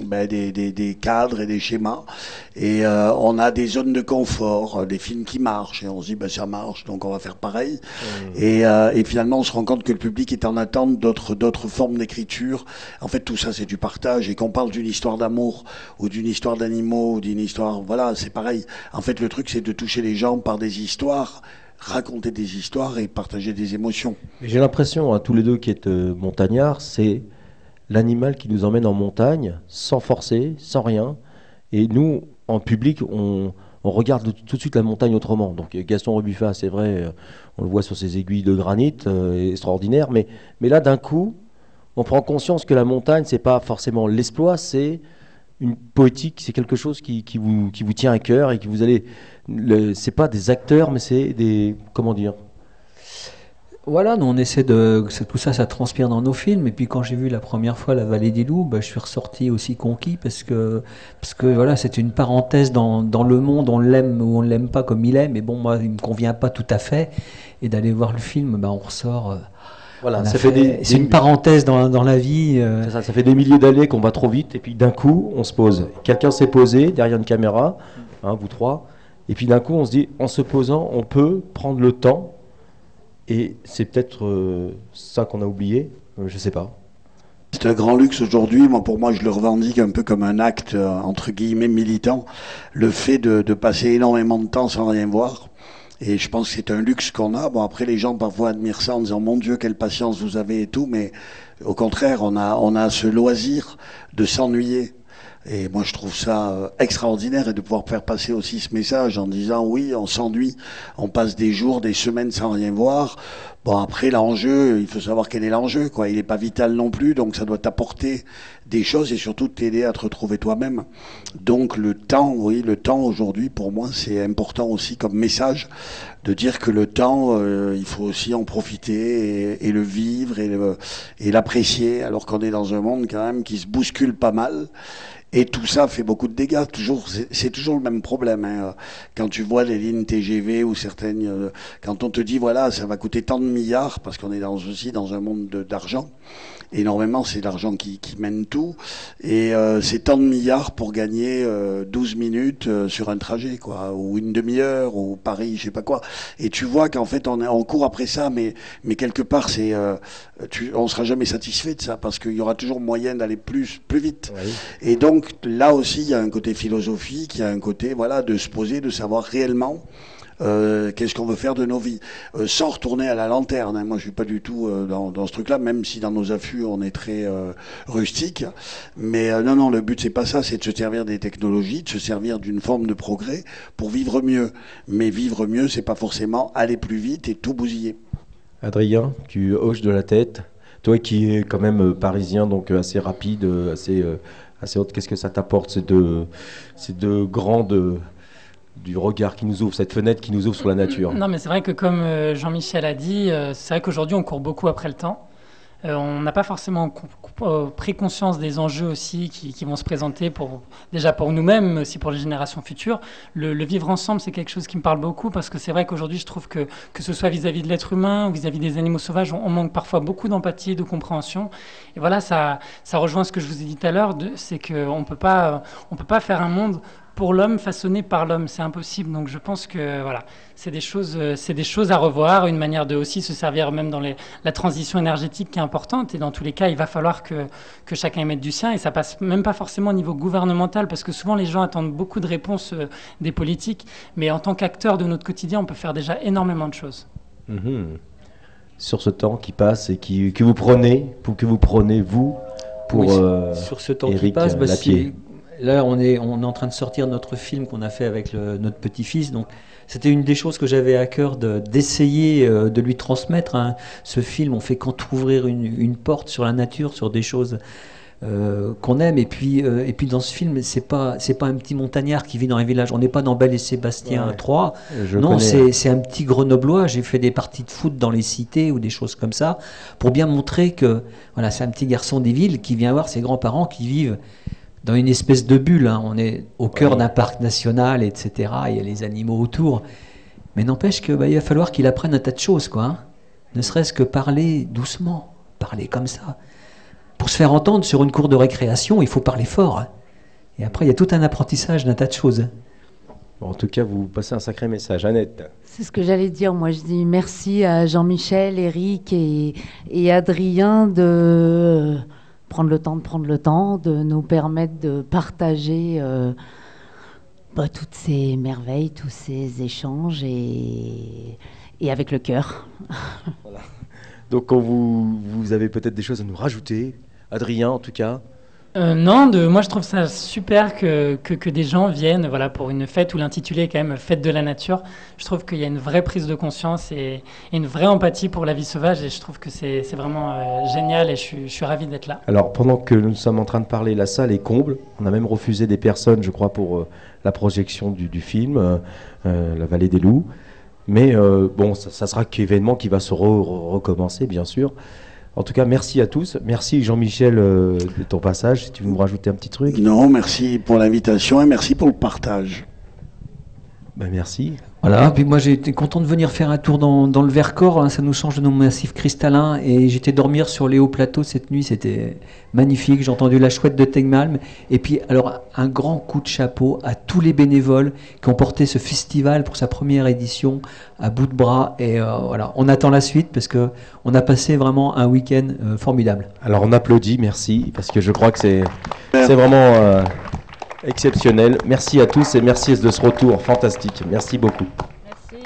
cadres et des schémas. Et on a des zones de confort, des films qui marchent. Et on se dit, ça marche, donc on va faire pareil. Et finalement, on se rend compte que le public est en attente d'autres formes d'écriture. En fait, tout ça, c'est du partage. Et qu'on parle d'une histoire d'amour ou d'une histoire d'animaux ou d'une histoire... Voilà, c'est pareil. En fait, le truc, c'est de toucher les gens par des histoires, raconter des histoires et partager des émotions. J'ai l'impression, tous les deux qui êtes montagnards, c'est l'animal qui nous emmène en montagne, sans forcer, sans rien. Et nous, en public, on regarde tout de suite la montagne autrement. Donc Gaston Rebuffa, c'est vrai, on le voit sur ses aiguilles de granit, extraordinaire. Mais là, d'un coup, on prend conscience que la montagne, c'est pas forcément l'exploit, c'est une poétique, c'est quelque chose qui vous tient à cœur et qui vous allez... c'est pas des acteurs, mais c'est des... Comment dire ? Voilà, nous on essaie tout ça, ça transpire dans nos films. Et puis quand j'ai vu la première fois La Vallée des Loups, je suis ressorti aussi conquis parce que voilà, c'est une parenthèse dans le monde, on l'aime ou on ne l'aime pas comme il est. Mais bon, moi, il me convient pas tout à fait. Et d'aller voir le film, on ressort. Voilà, c'est une parenthèse dans la vie. Ça fait des milliers d'années qu'on va trop vite et puis d'un coup on se pose. Quelqu'un s'est posé derrière une caméra, vous trois, et puis d'un coup on se dit, en se posant, on peut prendre le temps. Et c'est peut-être ça qu'on a oublié, je sais pas. C'est un grand luxe aujourd'hui. Pour moi, je le revendique un peu comme un acte entre guillemets militant. Le fait de passer énormément de temps sans rien voir. Et je pense que c'est un luxe qu'on a. Bon, après, les gens parfois admirent ça en disant, mon Dieu, quelle patience vous avez et tout. Mais au contraire, on a ce loisir de s'ennuyer. Et moi, je trouve ça extraordinaire et de pouvoir faire passer aussi ce message en disant, oui, on s'ennuie, on passe des jours, des semaines sans rien voir. Bon, après, l'enjeu, il faut savoir quel est l'enjeu, quoi. Il n'est pas vital non plus, donc ça doit t'apporter des choses et surtout t'aider à te retrouver toi-même. Donc le temps aujourd'hui, pour moi, c'est important aussi comme message de dire que le temps, il faut aussi en profiter et le vivre et l'apprécier, alors qu'on est dans un monde quand même qui se bouscule pas mal. Et tout ça fait beaucoup de dégâts. C'est toujours le même problème. Quand tu vois les lignes TGV ou certaines, quand on te dit voilà, ça va coûter tant de milliards, parce qu'on est aussi dans un monde d'argent. Énormément, c'est l'argent qui mène tout. Et c'est tant de milliards pour gagner 12 minutes sur un trajet, quoi, ou une demi-heure, ou Paris, je sais pas quoi. Et tu vois qu'en fait, on court après ça, mais quelque part, on sera jamais satisfait de ça, parce qu'il y aura toujours moyen d'aller plus vite. Oui. Et donc, là aussi, il y a un côté philosophique, il y a un côté, voilà, de se poser, de savoir réellement qu'est-ce qu'on veut faire de nos vies, sans retourner à la lanterne. Moi, je suis pas du tout dans ce truc-là, même si dans nos affûts on est très rustique. Mais non, le but c'est pas ça, c'est de se servir des technologies, de se servir d'une forme de progrès pour vivre mieux. Mais vivre mieux, c'est pas forcément aller plus vite et tout bousiller. Adrien, tu hoches de la tête. Toi qui es quand même parisien, donc assez rapide, assez haute, qu'est-ce que ça t'apporte ces deux grandes du regard qui nous ouvre, cette fenêtre qui nous ouvre sur la nature? Non, mais c'est vrai que comme Jean-Michel a dit, c'est vrai qu'aujourd'hui on court beaucoup après le temps. On n'a pas forcément pris conscience des enjeux aussi qui vont se présenter déjà pour nous-mêmes, mais aussi pour les générations futures. Le vivre ensemble, c'est quelque chose qui me parle beaucoup parce que c'est vrai qu'aujourd'hui, je trouve que ce soit vis-à-vis de l'être humain ou vis-à-vis des animaux sauvages, on manque parfois beaucoup d'empathie, de compréhension. Et voilà, ça rejoint ce que je vous ai dit tout à l'heure, c'est qu'on peut pas faire un monde pour l'homme, façonné par l'homme. C'est impossible. Donc je pense que voilà, c'est des choses à revoir, une manière de aussi se servir même dans la transition énergétique qui est importante. Et dans tous les cas, il va falloir que chacun y mette du sien. Et ça passe même pas forcément au niveau gouvernemental, parce que souvent les gens attendent beaucoup de réponses des politiques. Mais en tant qu'acteur de notre quotidien, on peut faire déjà énormément de choses. Sur ce temps qui passe et que vous prenez, vous, pour sur ce temps Éric qui passe, Lapierre. Là, on est en train de sortir notre film qu'on a fait avec notre petit-fils. Donc, c'était une des choses que j'avais à cœur d'essayer de lui transmettre. Hein. Ce film, on fait qu'entrouvrir une porte sur la nature, sur des choses qu'on aime. Et puis dans ce film, c'est pas un petit montagnard qui vit dans un village. On n'est pas dans Belle et Sébastien 3. Non, c'est un petit Grenoblois. J'ai fait des parties de foot dans les cités ou des choses comme ça pour bien montrer que voilà, c'est un petit garçon des villes qui vient voir ses grands-parents qui vivent dans une espèce de bulle. Hein. On est au cœur d'un parc national, etc. Il y a les animaux autour. Mais n'empêche qu'il va falloir qu'il apprenne un tas de choses, quoi. Hein. Ne serait-ce que parler doucement, parler comme ça. Pour se faire entendre sur une cour de récréation, il faut parler fort. Hein. Et après, il y a tout un apprentissage d'un tas de choses. Bon, en tout cas, vous passez un sacré message. Annette. C'est ce que j'allais dire. Moi, je dis merci à Jean-Michel, Éric et Adrien de prendre le temps, de nous permettre de partager toutes ces merveilles, tous ces échanges et avec le cœur. Voilà. Donc, quand vous avez peut-être des choses à nous rajouter, Adrien en tout cas. Non, moi je trouve ça super que des gens viennent pour une fête où l'intitulé est quand même Fête de la nature. Je trouve qu'il y a une vraie prise de conscience et une vraie empathie pour la vie sauvage et je trouve que c'est vraiment génial et je suis ravi d'être là. Alors pendant que nous sommes en train de parler, la salle est comble. On a même refusé des personnes, je crois, pour la projection du film, La Vallée des Loups. Mais ça sera qu'événement qui va se recommencer, bien sûr. En tout cas, merci à tous. Merci Jean-Michel de ton passage. Si tu veux nous rajouter un petit truc. Non, merci pour l'invitation et merci pour le partage. Merci. Voilà, puis moi j'ai été content de venir faire un tour dans le Vercors, hein, ça nous change de nos massifs cristallins et j'étais dormir sur les hauts plateaux cette nuit, c'était magnifique, j'ai entendu la chouette de Tegmalm et puis alors un grand coup de chapeau à tous les bénévoles qui ont porté ce festival pour sa première édition à bout de bras et voilà, on attend la suite parce que on a passé vraiment un week-end formidable. Alors on applaudit, merci, parce que je crois que c'est vraiment... exceptionnel. Merci à tous et merci de ce retour fantastique. Merci beaucoup. Merci.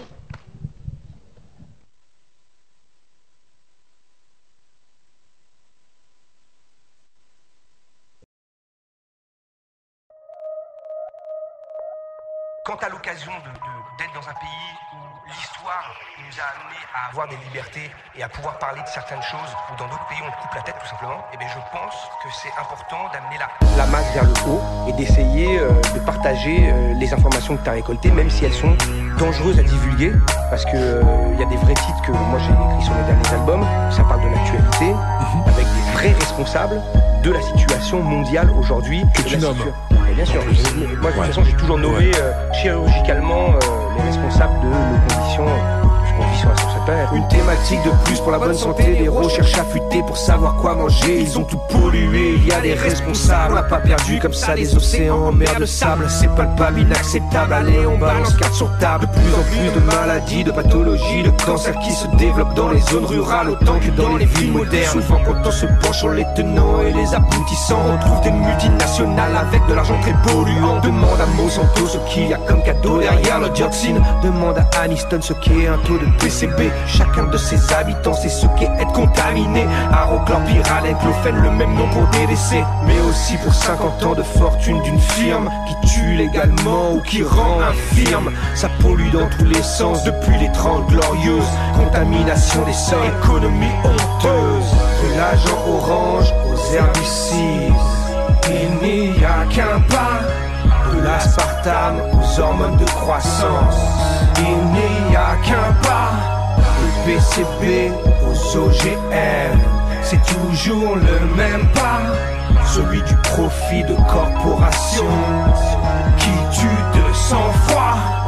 Quant à l'occasion d'être dans un pays où l'histoire nous a amenés à avoir des libertés et à pouvoir parler de certaines choses, où dans d'autres pays on coupe la tête tout simplement, et bien je pense que c'est important d'amener la masse vers le haut et d'essayer de partager les informations que tu as récoltées, même si elles sont dangereuses à divulguer, parce que y a des vrais titres que moi j'ai écrits sur mes derniers albums, ça parle de l'actualité, avec des vrais responsables de la situation mondiale aujourd'hui. Que tu nommes. Bien sûr, moi de toute façon j'ai toujours nommé chirurgicalement les responsables de nos conditions sur cette planète. Une thématique de plus pour la bonne santé, des recherches affûtées pour savoir quoi manger. Ils ont tout pollué, il y a des responsables. On n'a pas perdu comme ça les océans en mer de sable. C'est palpable, inacceptable, allez on balance carte sur table. De plus en plus de maladies, de pathologies, de cancers qui se développent dans les zones rurales autant que dans les villes modernes. Souvent quand on se penche sur les tenants et les aboutissants, on trouve des multinationales avec de l'argent très polluant. Demande à Monsanto ce qu'il y a comme cadeau derrière le dioxine. Demande à Aniston ce qu'est un taux de PCB. Chacun de ses habitants sait ce qu'est être contaminé. Arochlorpyrale, chlofène, le même nom pour des décès. Mais aussi pour 50 ans de fortune d'une firme qui tue légalement ou qui rend infirme. Ça pollue dans tous les sens depuis les 30 glorieuses. Contamination des sols, économie honteuse. De l'agent orange aux herbicides, il n'y a qu'un pas. De l'aspartame aux hormones de croissance, il n'y a qu'un pas. Le PCB aux OGM, c'est toujours le même pas. Celui du profit de corporation qui tue de sang-froid.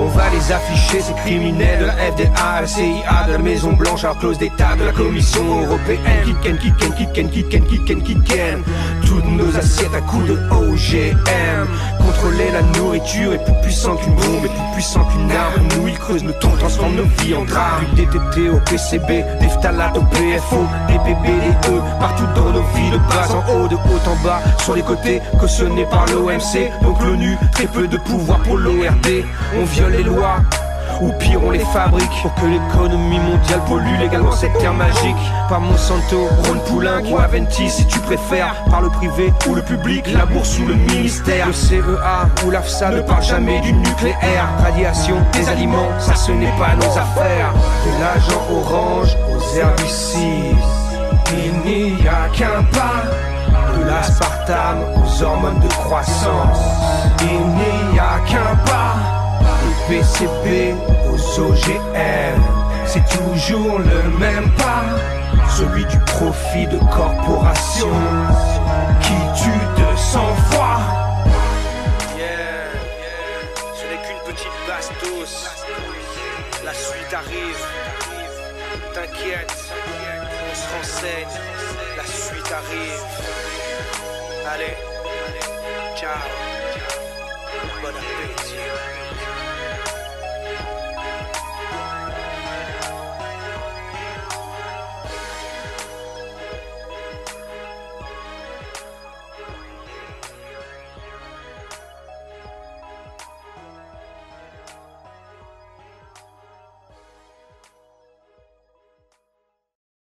On va les afficher, ces criminels de la FDA, la CIA, de la Maison Blanche, à leur clause d'état, de la Commission Européenne. Kicken. Toutes nos assiettes à coups de OGM. Contrôler la nourriture est plus puissant qu'une bombe, est plus puissant qu'une arme. Nous ils creusent nos tombes, transforment nos vies en drame. Du DTT au PCB, des phtalates au PFO, des PB, des E, partout dans nos vies, de bas en haut, de haut en bas, sur les côtés, cautionnés par l'OMC. Donc l'ONU, très peu de pouvoir pour l'ORD. On viole les lois, ou pire on les fabrique, pour que l'économie mondiale pollue légalement cette terre magique. Par Monsanto, Ron Poulenc ou Aventis si tu préfères, par le privé ou le public, la bourse ou le ministère. Le CEA ou l'AFSA ne parle jamais du nucléaire. Radiation, des aliments, ça ce n'est pas nos affaires. De l'agent orange aux herbicides, il n'y a qu'un pas. De l'aspartame aux hormones de croissance, il n'y a qu'un pas. Du PCB aux OGM, c'est toujours le même pas. Celui du profit de corporation qui tue de sang-froid. Ce n'est qu'une petite bastos. La suite arrive. T'inquiète, on se renseigne. La suite arrive. Allez, ciao. Bon appétit.